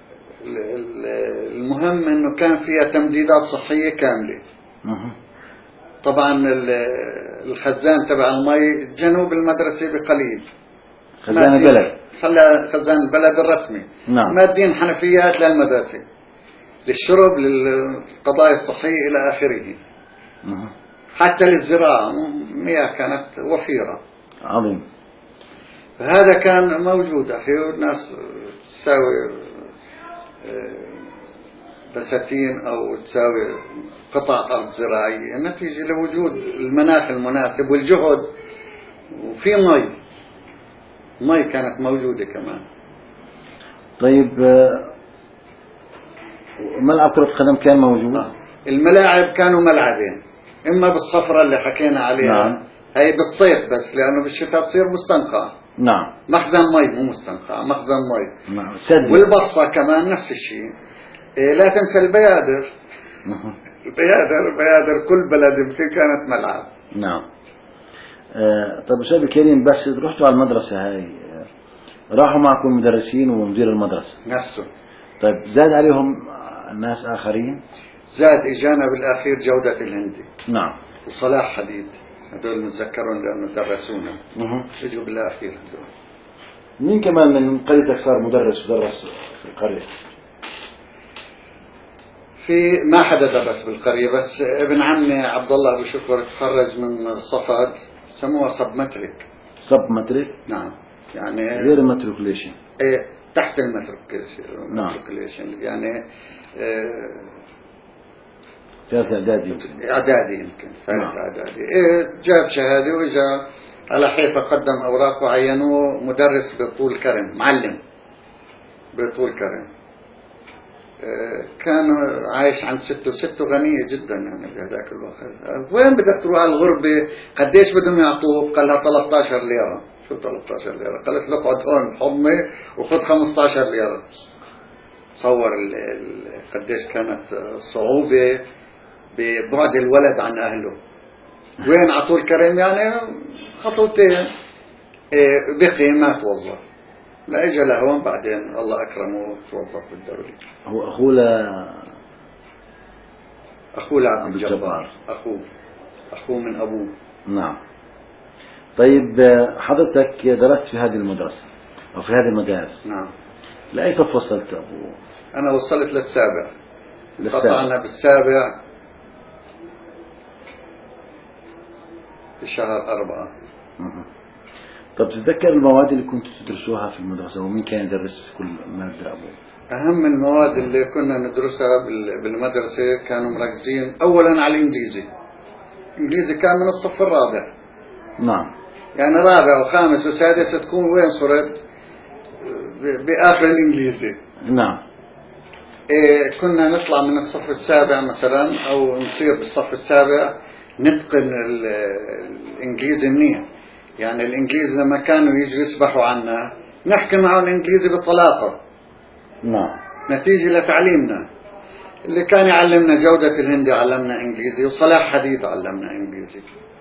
المهم انه كان فيها تمديدات صحية كاملة. طبعا الخزان تبع المي جنوب المدرسة بقليل، خزان البلد، خزان البلد الرسمي. نعم. مادين حنفيات للمدرسة للشرب للقضايا الصحية إلى آخره. حتى للزراعة مياه كانت وفيرة. عظيم. هذا كان موجود. أخي الناس تساوي بساتين أو تساوي قطع أرض زراعية نتيجة لوجود المناخ المناسب والجهد، وفي مي كانت موجودة كمان. طيب ملعب كرة قدم كان موجود؟ الملاعب كانوا ملعبين، إما بالصفرة اللي حكينا عليها. نعم. هي بالصيف بس، لأنه بالشتاء تصير مستنقع. نعم. مخزن مي، مو مستنقع، مخزن مي. نعم. سد. والبصة كمان نفس الشيء. لا تنسى البيادر. البيادر كل بلد يمكن كانت ملعب. نعم. طيب أستاذ الكريم، بس رحتوا على المدرسة هاي، راحوا معكم مدرسين ومدير المدرسة نفسه. طيب زاد عليهم ناس آخرين؟ زاد إجانا بالأخير جودة الهندي. نعم. وصلاح حديد، هذول متذكرون لأنه درسونا. اجوا بالأخير هذول. مين كمان من قريتك صار مدرس ودرس في القرية؟ في ما حدا درس بالقرية، بس ابن عمي عبد الله أبو شكر تخرج من صفد، سموها صب مترك. صب مترك؟ نعم. يعني غير المتركليشن. ايه تحت المتركليشن. نعم. يعني ثالث إعدادي يمكن. إعدادي يمكن ثالث إعدادي. جاب شهادة وإجا على حيفا قدم أوراق وعينوه مدرس بطول كرم، معلم بطول كرم. كان عايش عند سته غنية جدا يعني بهذاك الوقت. وين بدك تروح على الغربة؟ قديش بدهم يعطوك؟ قال لها 13 ليرة. شو 13 ليرة؟ قالت له اقعد هون بحضني وخذ 15 ليرة. تصور قديش كانت صعوبة ببعد الولد عن أهله. وين عطول كريم؟ يعني خطوتين. بقي ما توظف، لا اجى لهون بعدين الله أكرمه توظف بالدولة. هو أخوه لعبد الجبار. أخوه من أبوه. نعم. طيب حضرتك درست في هذه المدرسة أو في هذه المدارس؟ نعم. لأي صف وصلت أبو؟ أنا وصلت للسابع. قطعنا بالسابع في شهر 4. طب تتذكر المواد اللي كنتوا تدرسوها في المدرسة ومين كان يدرس كل مادة أبو؟ أهم المواد اللي كنا ندرسها بالمدرسة كانوا مركزين أولا على الإنجليزي. الإنجليزي كان من الصف الرابع. نعم. يعني رابع وخامس وسادس تكون وين صرت بآخر الإنجليزي. نعم. كنا نطلع من الصف السابع مثلا أو نصير بالصف السابع نتقن الإنجليزي منيح. يعني الإنجليزي لما كانوا يجوا يسبحوا عنا نحكي معهم الإنجليزي بطلاقة. نعم. نتيجة لتعليمنا. اللي كان يعلمنا جودة الهندي علمنا إنجليزي، وصلاح حديد علمنا إنجليزي.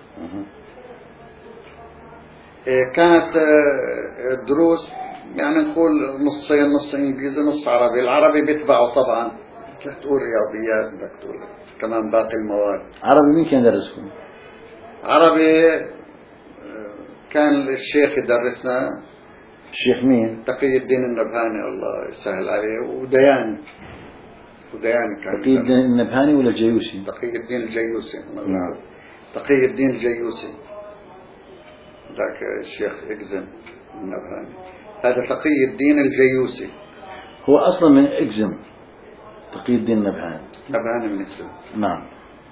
كانت الدروس يعني نقول نصين، نص إنجليزي نص عربي. العربي بيتبعه طبعا، بدك تقول رياضيات، بدك تقول كمان باقي المواد. عربي مين كان يدرسكم؟ عربي كان الشيخ يدرسنا. الشيخ مين؟ تقي الدين النبهاني الله يسهل عليه، وديان كان. تقي الدين النبهاني ولا الجيوسي؟ تقي الدين الجيوسي. نعم. تقي الدين الجيوسي ذاك الشيخ إكزم النبهاني. هذا تقي الدين الجيوسي. هو أصلا من إكزم. تقي الدين النبهاني. نبهاني من إكزم. نعم.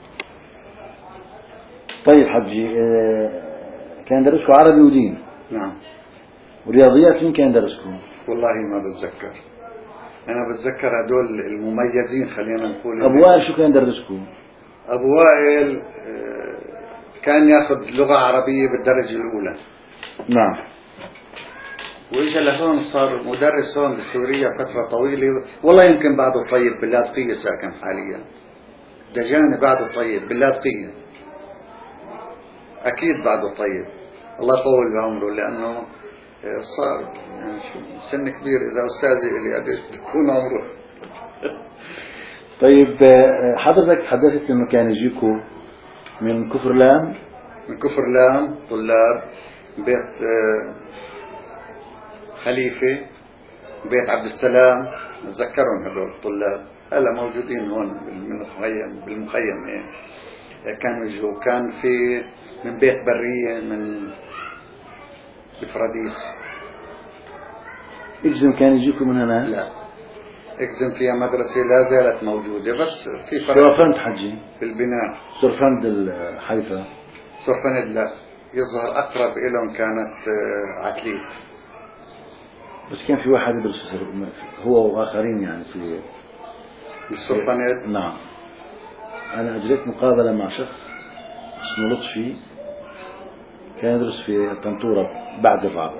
طيب حجي، كان درسكم عربي ودين. نعم. ورياضيات مين كان درسكم؟ والله ما بتذكر. أنا بتذكر هدول المميزين، خلينا نقول. أبو وائل شو كان درسكم؟ أبو وائل كان ياخذ لغة عربية بالدرجة الأولى. نعم. وإجا لهون صار مدرس هون بسوريا فترة طويلة. والله يمكن بعده طيب باللاذقية ساكن حاليا. دجاني بعده طيب باللاذقية. أكيد بعده طيب. الله يطول بعمره، لأنه صار يعني سن كبير. إذا أستاذي إلي قديش بتكون عمره. طيب حضرتك حدثت إنه كان يجيكوا من كفر لام. من كفر لام طلاب بيت خليفة، بيت عبد السلام، نتذكرهم هذول الطلاب. هلا موجودين هون بالمخيم يعني. كانوا يجوا. كان في من بيت برية من بفراديس. إكزم كان يجيكم من هنا؟ لا، إكزم فيها مدرسة لا زالت موجودة، بس في فرق. سرفند حجي بالبناء. سرفند الحيفا. سرفند لا، يظهر أقرب إلهم كانت عتليف. بس كان في واحد يدرس هو وآخرين يعني في السرفند. نعم. أنا أجريت مقابلة مع شخص اسمه لطفي، كان يدرس في طنطورة بعد الرابع.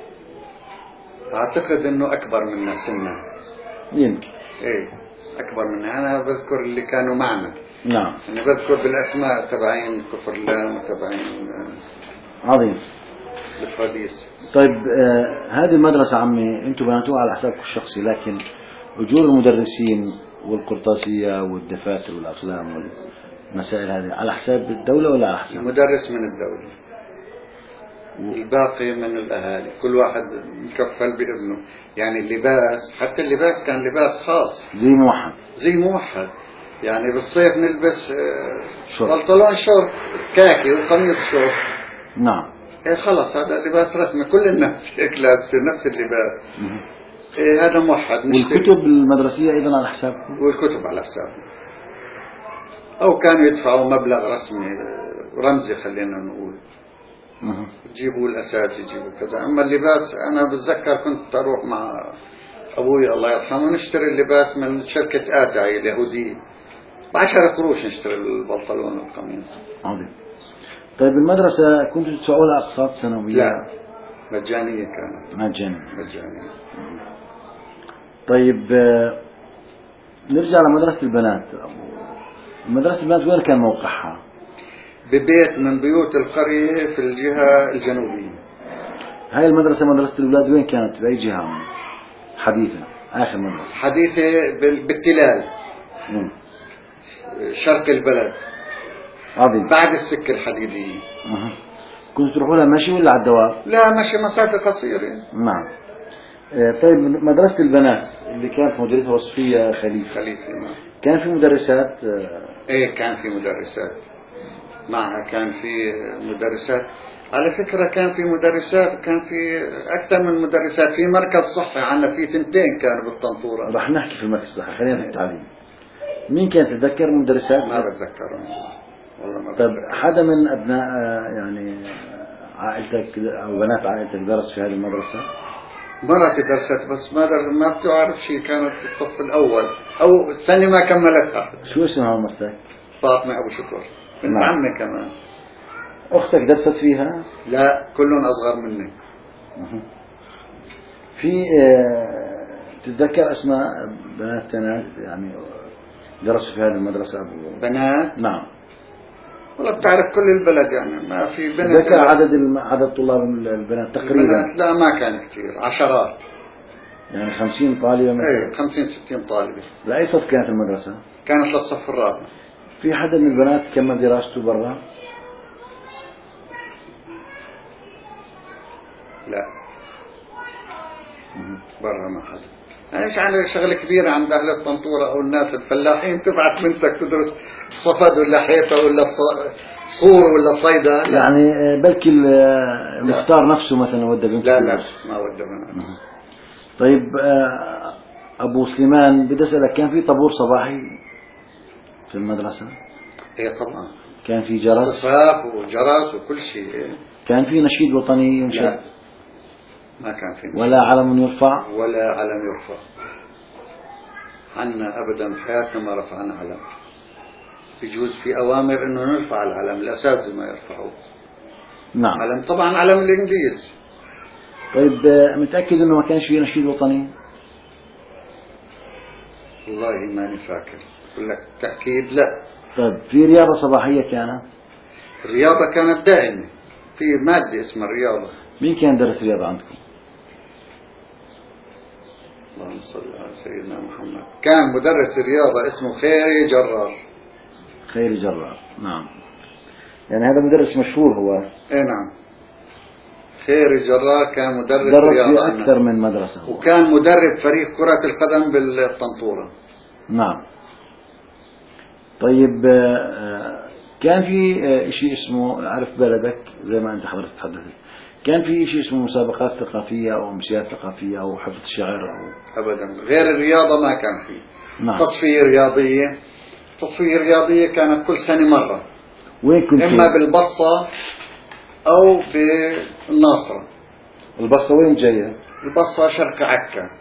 أعتقد أنه أكبر منا سنا. يمكن. إيه أكبر منا. أنا بذكر اللي كانوا معنا. نعم. أنا بذكر بالأسماء تبعين كفر لام وتبعين عظيم. الفراديس. طيب هذه المدرسة عمي أنتم بنيتوها على حسابكم الشخصي، لكن أجور المدرسين والقرطاسية والدفاتر والأقلام والمسائل هذه على حساب الدولة ولا على حساب؟ المدرس من الدولة، الباقي من الأهالي. كل واحد مكفل بابنه. يعني اللباس، حتى اللباس كان لباس خاص زي موحد. يعني بالصيف نلبس بنطلون شورت كاكي وقميص شورت. نعم. إيه خلص هذا لباس رسمي. كل الناس هيك لابسه نفس اللباس. إيه هذا موحد. والكتب المدرسية أيضا على حسابكم؟ والكتب على حسابهم. أو كانوا يدفعوا مبلغ رسمي رمزي خلينا نقول. تجيبوا الأساس يجيبوا كذا. أما اللباس أنا بتذكر كنت أروح مع أبوي الله يرحمه نشتري اللباس من شركة آتاي اليهودية ب10 قروش نشتري البنطلون والقميص. عظيم. طيب المدرسة كنتوا تدفعوا لها أقساط سنوية؟ لا، مجانية كانت. مجانية. طيب نرجع لمدرسة البنات. مدرسة البنات وين كان موقعها؟ ببيت من بيوت القرية في الجهة الجنوبية. هاي المدرسة مدرسة الأولاد وين كانت؟ بأي جهة؟ حديثة، آخر مدرسة حديثة بالتلال. شرق البلد. عظيم. بعد السكة الحديدية. كنت تروحوا لها مشي ولا على الدواب؟ لا مشي، مسافة قصيرة. نعم. طيب مدرسة البنات اللي كانت مدرسة وصفية خليفة. نعم. كان في مدرسات؟ ايه كان في مدرسات معها. كان في مدرسات على فكرة كان في مدرسات، كان في أكثر من مدرسات. في مركز صحي عنا، في 2 كانوا بالطنطورة. رح نحكي في المركز الصحي، خلينا في التعليم. مين كان تتذكر مدرسات؟ ما بتذكرهم والله، ما طيب بتذكر. حدا من أبناء يعني عائلتك أو بنات عائلتك درس في هذه المدرسة؟ مرتي درست، بس ما بتعرف شيء. كانت في الصف الأول أو السنة ما كملتها. شو اسمها مرتك؟ فاطمة أبو شكر، بنت نعم. عمي كمان. أختك درست فيها؟ لا، كلهم أصغر مني. في تتذكر أسماء بنات تانية يعني درسوا في هذه المدرسة أبو؟ بنات؟ نعم. والله بتعرف كل البلد يعني، ما في بنت. تتذكر عدد طلاب البنات تقريبا؟ البنات لا، ما كان كثير، عشرات. يعني 50 طالبة مثلا؟ ايه 50-60 طالبة. لأي صف كانت المدرسة؟ كانت للصف الرابع. في حدا من البنات كمل دراسته برا؟ لا، برا ما حدا. ايش على شغله كبيره عند اهل الطنطوره او الناس الفلاحين، تبعت بنتك تدرس صفد ولا حيطه ولا صور ولا صيدا؟ يعني بلكي المختار نفسه مثلا ودى بنته؟ لا ما ودى بنته. طيب أبو سليمان بدي أسألك، كان في طابور صباحي في المدرسة؟ ايه طبعا. كان في جرس؟ صفاف وجرس وكل شيء. إيه. كان في نشيد وطني ينشد؟ لا، ما كان في نشيد. ولا علم يرفع؟ ولا علم يرفع. عنا أبدا بحياتنا ما رفعنا علم. يجوز في أوامر إنه نرفع العلم، الأساتذة ما يرفعوه. نعم. علم طبعا، علم الإنجليز. طيب متأكد إنه ما كانش في نشيد وطني؟ والله ماني فاكر، أقول لك تأكيد لا. طيب في رياضة صباحية كانت؟ الرياضة كانت دائمة، في مادة اسمها الرياضة. مين كان درس رياضة عندكم؟ اللهم صل على سيدنا محمد. كان مدرس الرياضة اسمه خيري جرار. خيري جرار، نعم. يعني هذا مدرس مشهور هو؟ اي نعم، خيري جرار كان مدرس درس رياضة في أكثر من مدرسة هو. وكان مدرب فريق كرة القدم بالطنطورة. نعم. طيب كان في شيء اسمه، عارف بلدك زي ما أنت حضرتك تحدثت، كان في شيء اسمه مسابقات ثقافية أو أمسيات ثقافية أو حفظ شعر أو؟ أبدا، غير الرياضة ما كان فيه. نعم. تصفية رياضية. تصفية رياضية كانت كل سنة مرة. وين كنت؟ إما بالبصة أو بالناصرة. البصرة وين جاية؟ البصة شرق عكا،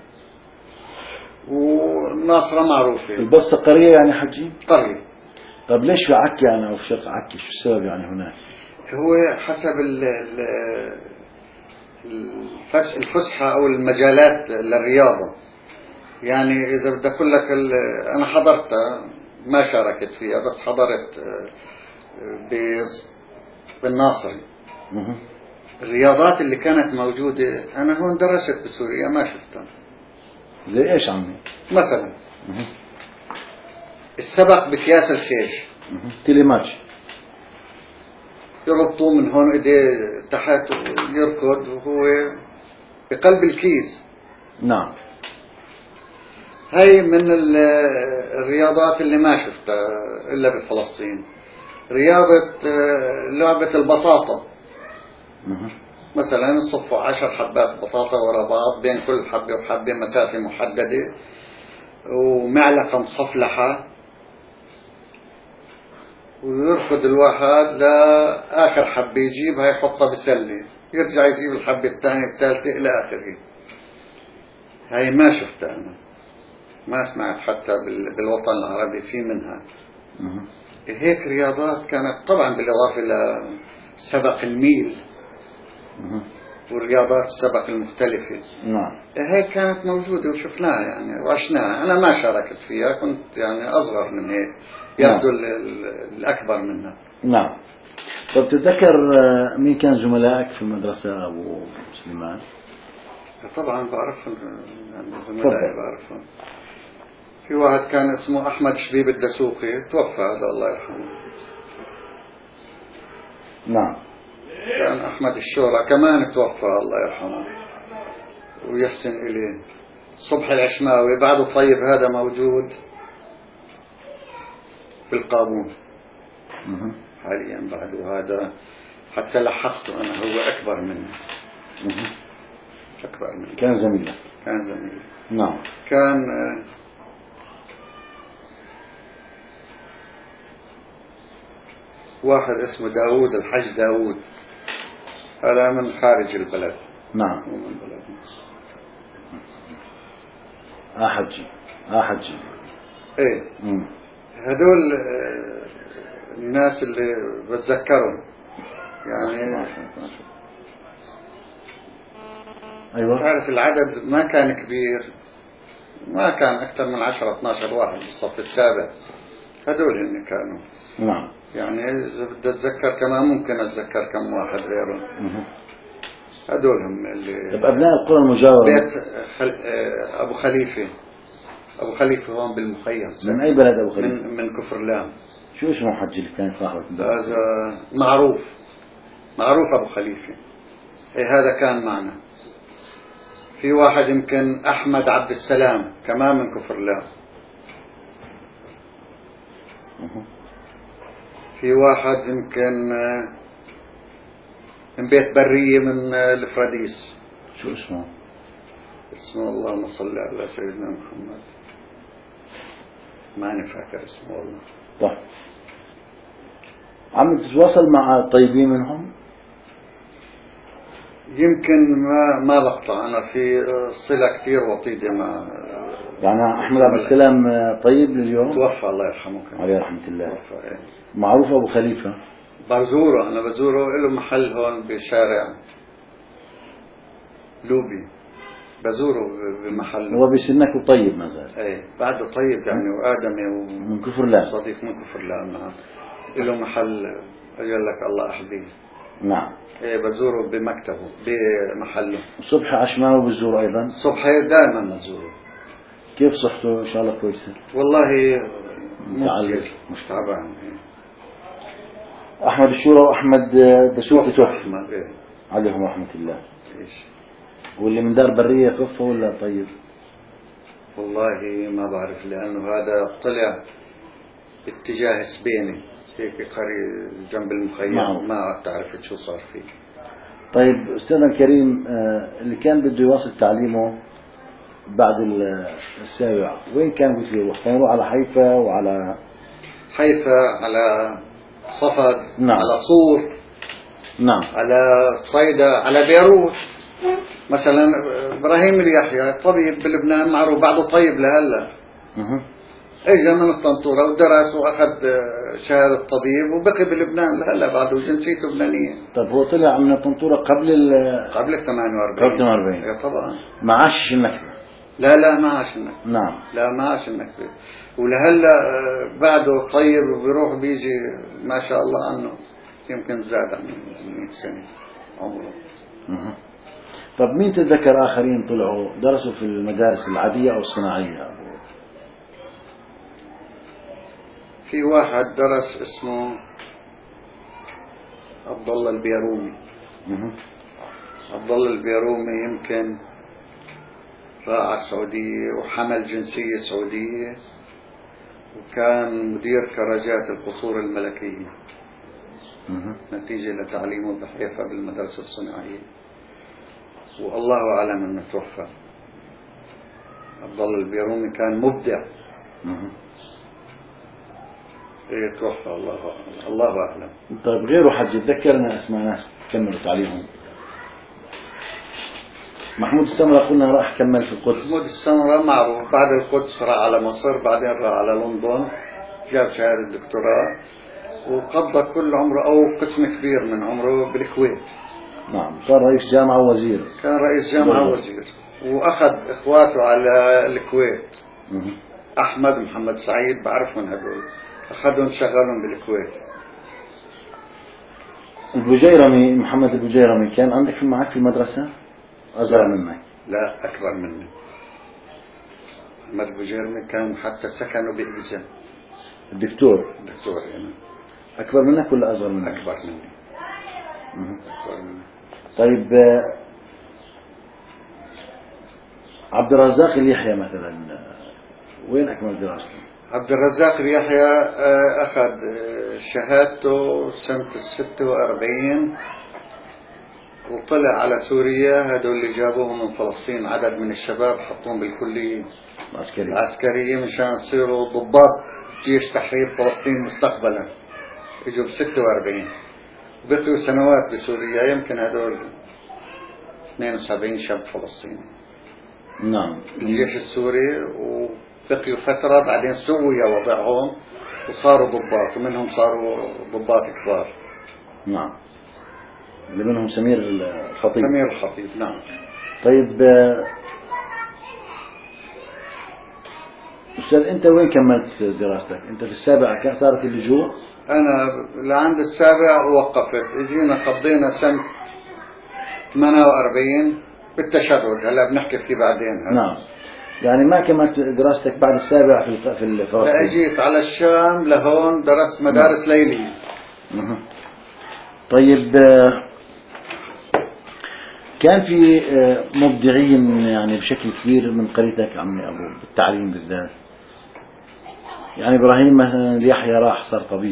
والناصرة معروفة. البصرة قرية يعني حجي؟ قرية. طب ليش في عكا يعني أو في شرق عكا؟ شو السبب يعني هناك؟ هو حسب الفسحة أو المجالات للرياضة. يعني إذا بدي أقول لك أنا حضرتها، ما شاركت فيها، بس حضرت بالناصري. الرياضات اللي كانت موجودة، أنا هون درست بسوريا ما شفتها. زي إيش عمي؟ مثلا السبق بكياس الخيش. تيليماتش. يربطوه من هون ايديه تحت ويركض وهو بقلب الكيس. نعم. هاي من الرياضات اللي ما شفتها إلا بفلسطين. رياضة لعبة البطاطا. مثلا يصفوا 10 حبات بطاطا ورا بعض، بين كل حبة وحبة مسافة محددة، ومعلقة مصفلحة، ويركض الواحد لآخر حبة يجيبها يحطها بسلة، يرجع يجيب الحبة الثانية الثالثة إلى آخره. هاي ما شفتها أنا، ما سمعت حتى بالوطن العربي في منها. هيك رياضات كانت طبعا بالإضافة لسبق الميل والرياضات السبق المختلفة. نعم. هيك كانت موجودة وشفناها يعني وعشناها. أنا ما شاركت فيها، كنت يعني أصغر من هيك، يبدو الأكبر منها. نعم. طب تتذكر مين كان زملائك في المدرسة أبو سليمان؟ طبعا بعرفهم، زملائي بعرفهم. في واحد كان اسمه أحمد شبيب الدسوقي، توفى هذا الله يرحمه. نعم. كان أحمد الشورى كمان توفى الله يرحمه ويحسن إليه. صبح العشماوي بعده طيب، هذا موجود بالقابون حاليا بعده. هذا حتى لحقته أنا، هو أكبر مني. أكبر مني. كان زميلك. كان زميلي. نعم. كان واحد اسمه داود، الحج داود، هذا من خارج البلد. نعم. هو من بلدنا. حجي. ايه. هذول الناس اللي بتذكرهم يعني. أيوة. تعرف العدد ما كان كبير، ما كان أكثر من 10-12 واحد بالصف السابع. هذول اللي كانوا. نعم. يعني إذا بدي أتذكر كمان ممكن أتذكر كم واحد غيرهم. هذول هم اللي. طب أبناء القرى المجاورة. بيت أبو خليفة. أبو خليفة هون بالمخيم. من أي بلد أبو خليفة؟ من كفر لام. شو اسمه حج اللي كان صاحبك؟ هذا معروف أبو خليفة. إيه هذا كان معنا. في واحد يمكن أحمد عبد السلام كمان من كفر لام. في واحد يمكن من بيت برية من الفراديس. شو اسمه؟ اسمه اللهم صل على سيدنا محمد، ماني فاكر اسمه والله. طيب عم تتواصل مع طيبين منهم؟ يمكن ما بقطع أنا في صلة كتير وطيدة مع. يعني أحمد عبد السلام طيب لليوم؟ توفى الله يرحمه. عليه رحمة الله. توفى. إيه. معروف أبو خليفة؟ بزوره، أنا بزوره، له محل هون بشارع لوبي، بزوره بمحل. هو بسنك وطيب ما زال. ايه بعده طيب يعني، وآدمي من كفر لام. صديق من كفر لام. نعم. له محل أجل لك الله أحبيه. نعم. ايه بزوره بمكتبه بمحله. الصبح عشماوي بزور أيضا؟ الصبح دائما بزوره. كيف صحته إن شاء الله كويسة؟ والله متعلق. مش تعبان. أحمد الشورى وأحمد دسوقي توفى. أحمد إيه. عليهم رحمة الله. إيش. واللي من دار برية خفة ولا طيب؟ والله ما بعرف، لأنه هذا طلع اتجاه سبيني هيك قريب جنب المخيم. ما تعرفت شو صار فيه. طيب أستاذنا الكريم، اللي كان بده يواصل تعليمه بعد السابع وين كان بده يروح؟ كان يروح على حيفا وعلى على صفد. نعم. على صور. نعم. على صيدا، على بيروت مثلا. إبراهيم اليحيى طبيب بلبنان معروف، بعده طيب لهلا. اجى من الطنطورة ودرس واخذ شهادة طبيب وبقي بلبنان لهلا، بعده جنسيته لبنانية. طيب هو طلع من الطنطورة قبل ال 48. قبل 48. طبعا. ما عاش النكبة. لا ما عاش النكبة. نعم. لا ما عاش النكبة. ولهلا بعده طيب وبيروح بيجي ما شاء الله عنه، يمكن زاد عن 100 سنة عمره. طب مين تتذكر آخرين طلعوا درسوا في المدارس العادية أو الصناعية؟ في واحد درس اسمه عبد الله البيرومي. عبد الله البيرومي يمكن راح على السعودية وحمل جنسية سعودية، وكان مدير كراجات القصور الملكية نتيجة لتعليمه بحيفا بالمدرسة الصناعية، والله أعلم أنه توفى. عبد الله البيرومي كان مبدع. إيه توفى، الله أعلم. طيب غيره حج تذكرنا أسماء ناس كملوا تعليمهم. محمود السمرة قلنا راح كمل في القدس. محمود السمرة معروف، بعد القدس راح على مصر، بعدين راح على لندن جاب شهادة الدكتوراه، وقضى كل عمره أو قسم كبير من عمره بالكويت. نعم. صار رئيس جامعة ووزير. كان رئيس جامعة ووزير، وأخذ إخواته على الكويت. أحمد محمد سعيد بعرفهم هذول، أخذهم شغلهم بالكويت. البجيرمي محمد البجيرمي كان عندك معك في المدرسة؟ أصغر منك؟ لا أكبر مني. محمد البجيرمي كان حتى سكنه بإجازة. الدكتور يعني. أكبر منك ولا أصغر منك؟ أكبر مني. أكبر مني. طيب عبد الرزاق اليحيى مثلا وين أكمل دراسته؟ عبد الرزاق يحيى أخذ شهادته سنة 46 وطلع على سوريا. هدول اللي جابوه من فلسطين عدد من الشباب حطوهم بالكلية العسكرية مشان يصيروا ضباط جيش تحرير فلسطين مستقبلا. اجوا ب 46 بقيوا سنوات بسوريا، يمكن هدول 72 شاب فلسطيني. نعم. الجيش السوري، وبقيوا فترة بعدين سوي وضعهم وصاروا ضباط، ومنهم صاروا ضباط كبار. نعم. اللي منهم سمير الخطيب. سمير الخطيب نعم. طيب أستاذ، أنت وين كملت دراستك؟ أنت في السابعة كان صارت اللجوء؟ أنا لعند السابع ووقفت. اجينا قضينا سنة 48 بالتشرد، هلا بنحكي فيه بعدين. نعم. يعني ما كملت دراستك بعد السابع في الفلسطين؟ لا، اجيت على الشام لهون درست مدارس ليلية. طيب كان في مبدعين يعني بشكل كبير من قريتك عمي أبو بالتعليم بالذات؟ يعني إبراهيم مثلا يحيى راح صار طبيب،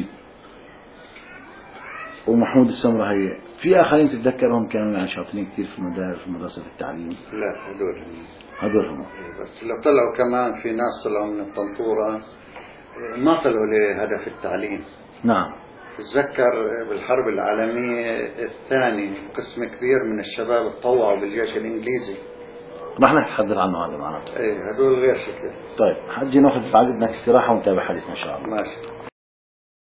ومحمود السمرة هي، في آخرين تتذكرهم كانوا يعني شاطرين كثير في المدارس ومدرسة التعليم؟ لا، هذول هم. بس اللي طلعوا كمان في ناس طلعوا من الطنطورة ما طلعوا لهدف التعليم. نعم. تتذكر بالحرب العالمية الثانية قسم كبير من الشباب تطوعوا بالجيش الإنجليزي. رح نتحدث عنه هذا معناته. ايه، هدول غير شكل. طيب حجي ناخذ بعد إذنك استراحة ونتابع حديثنا إن شاء الله. ماشي.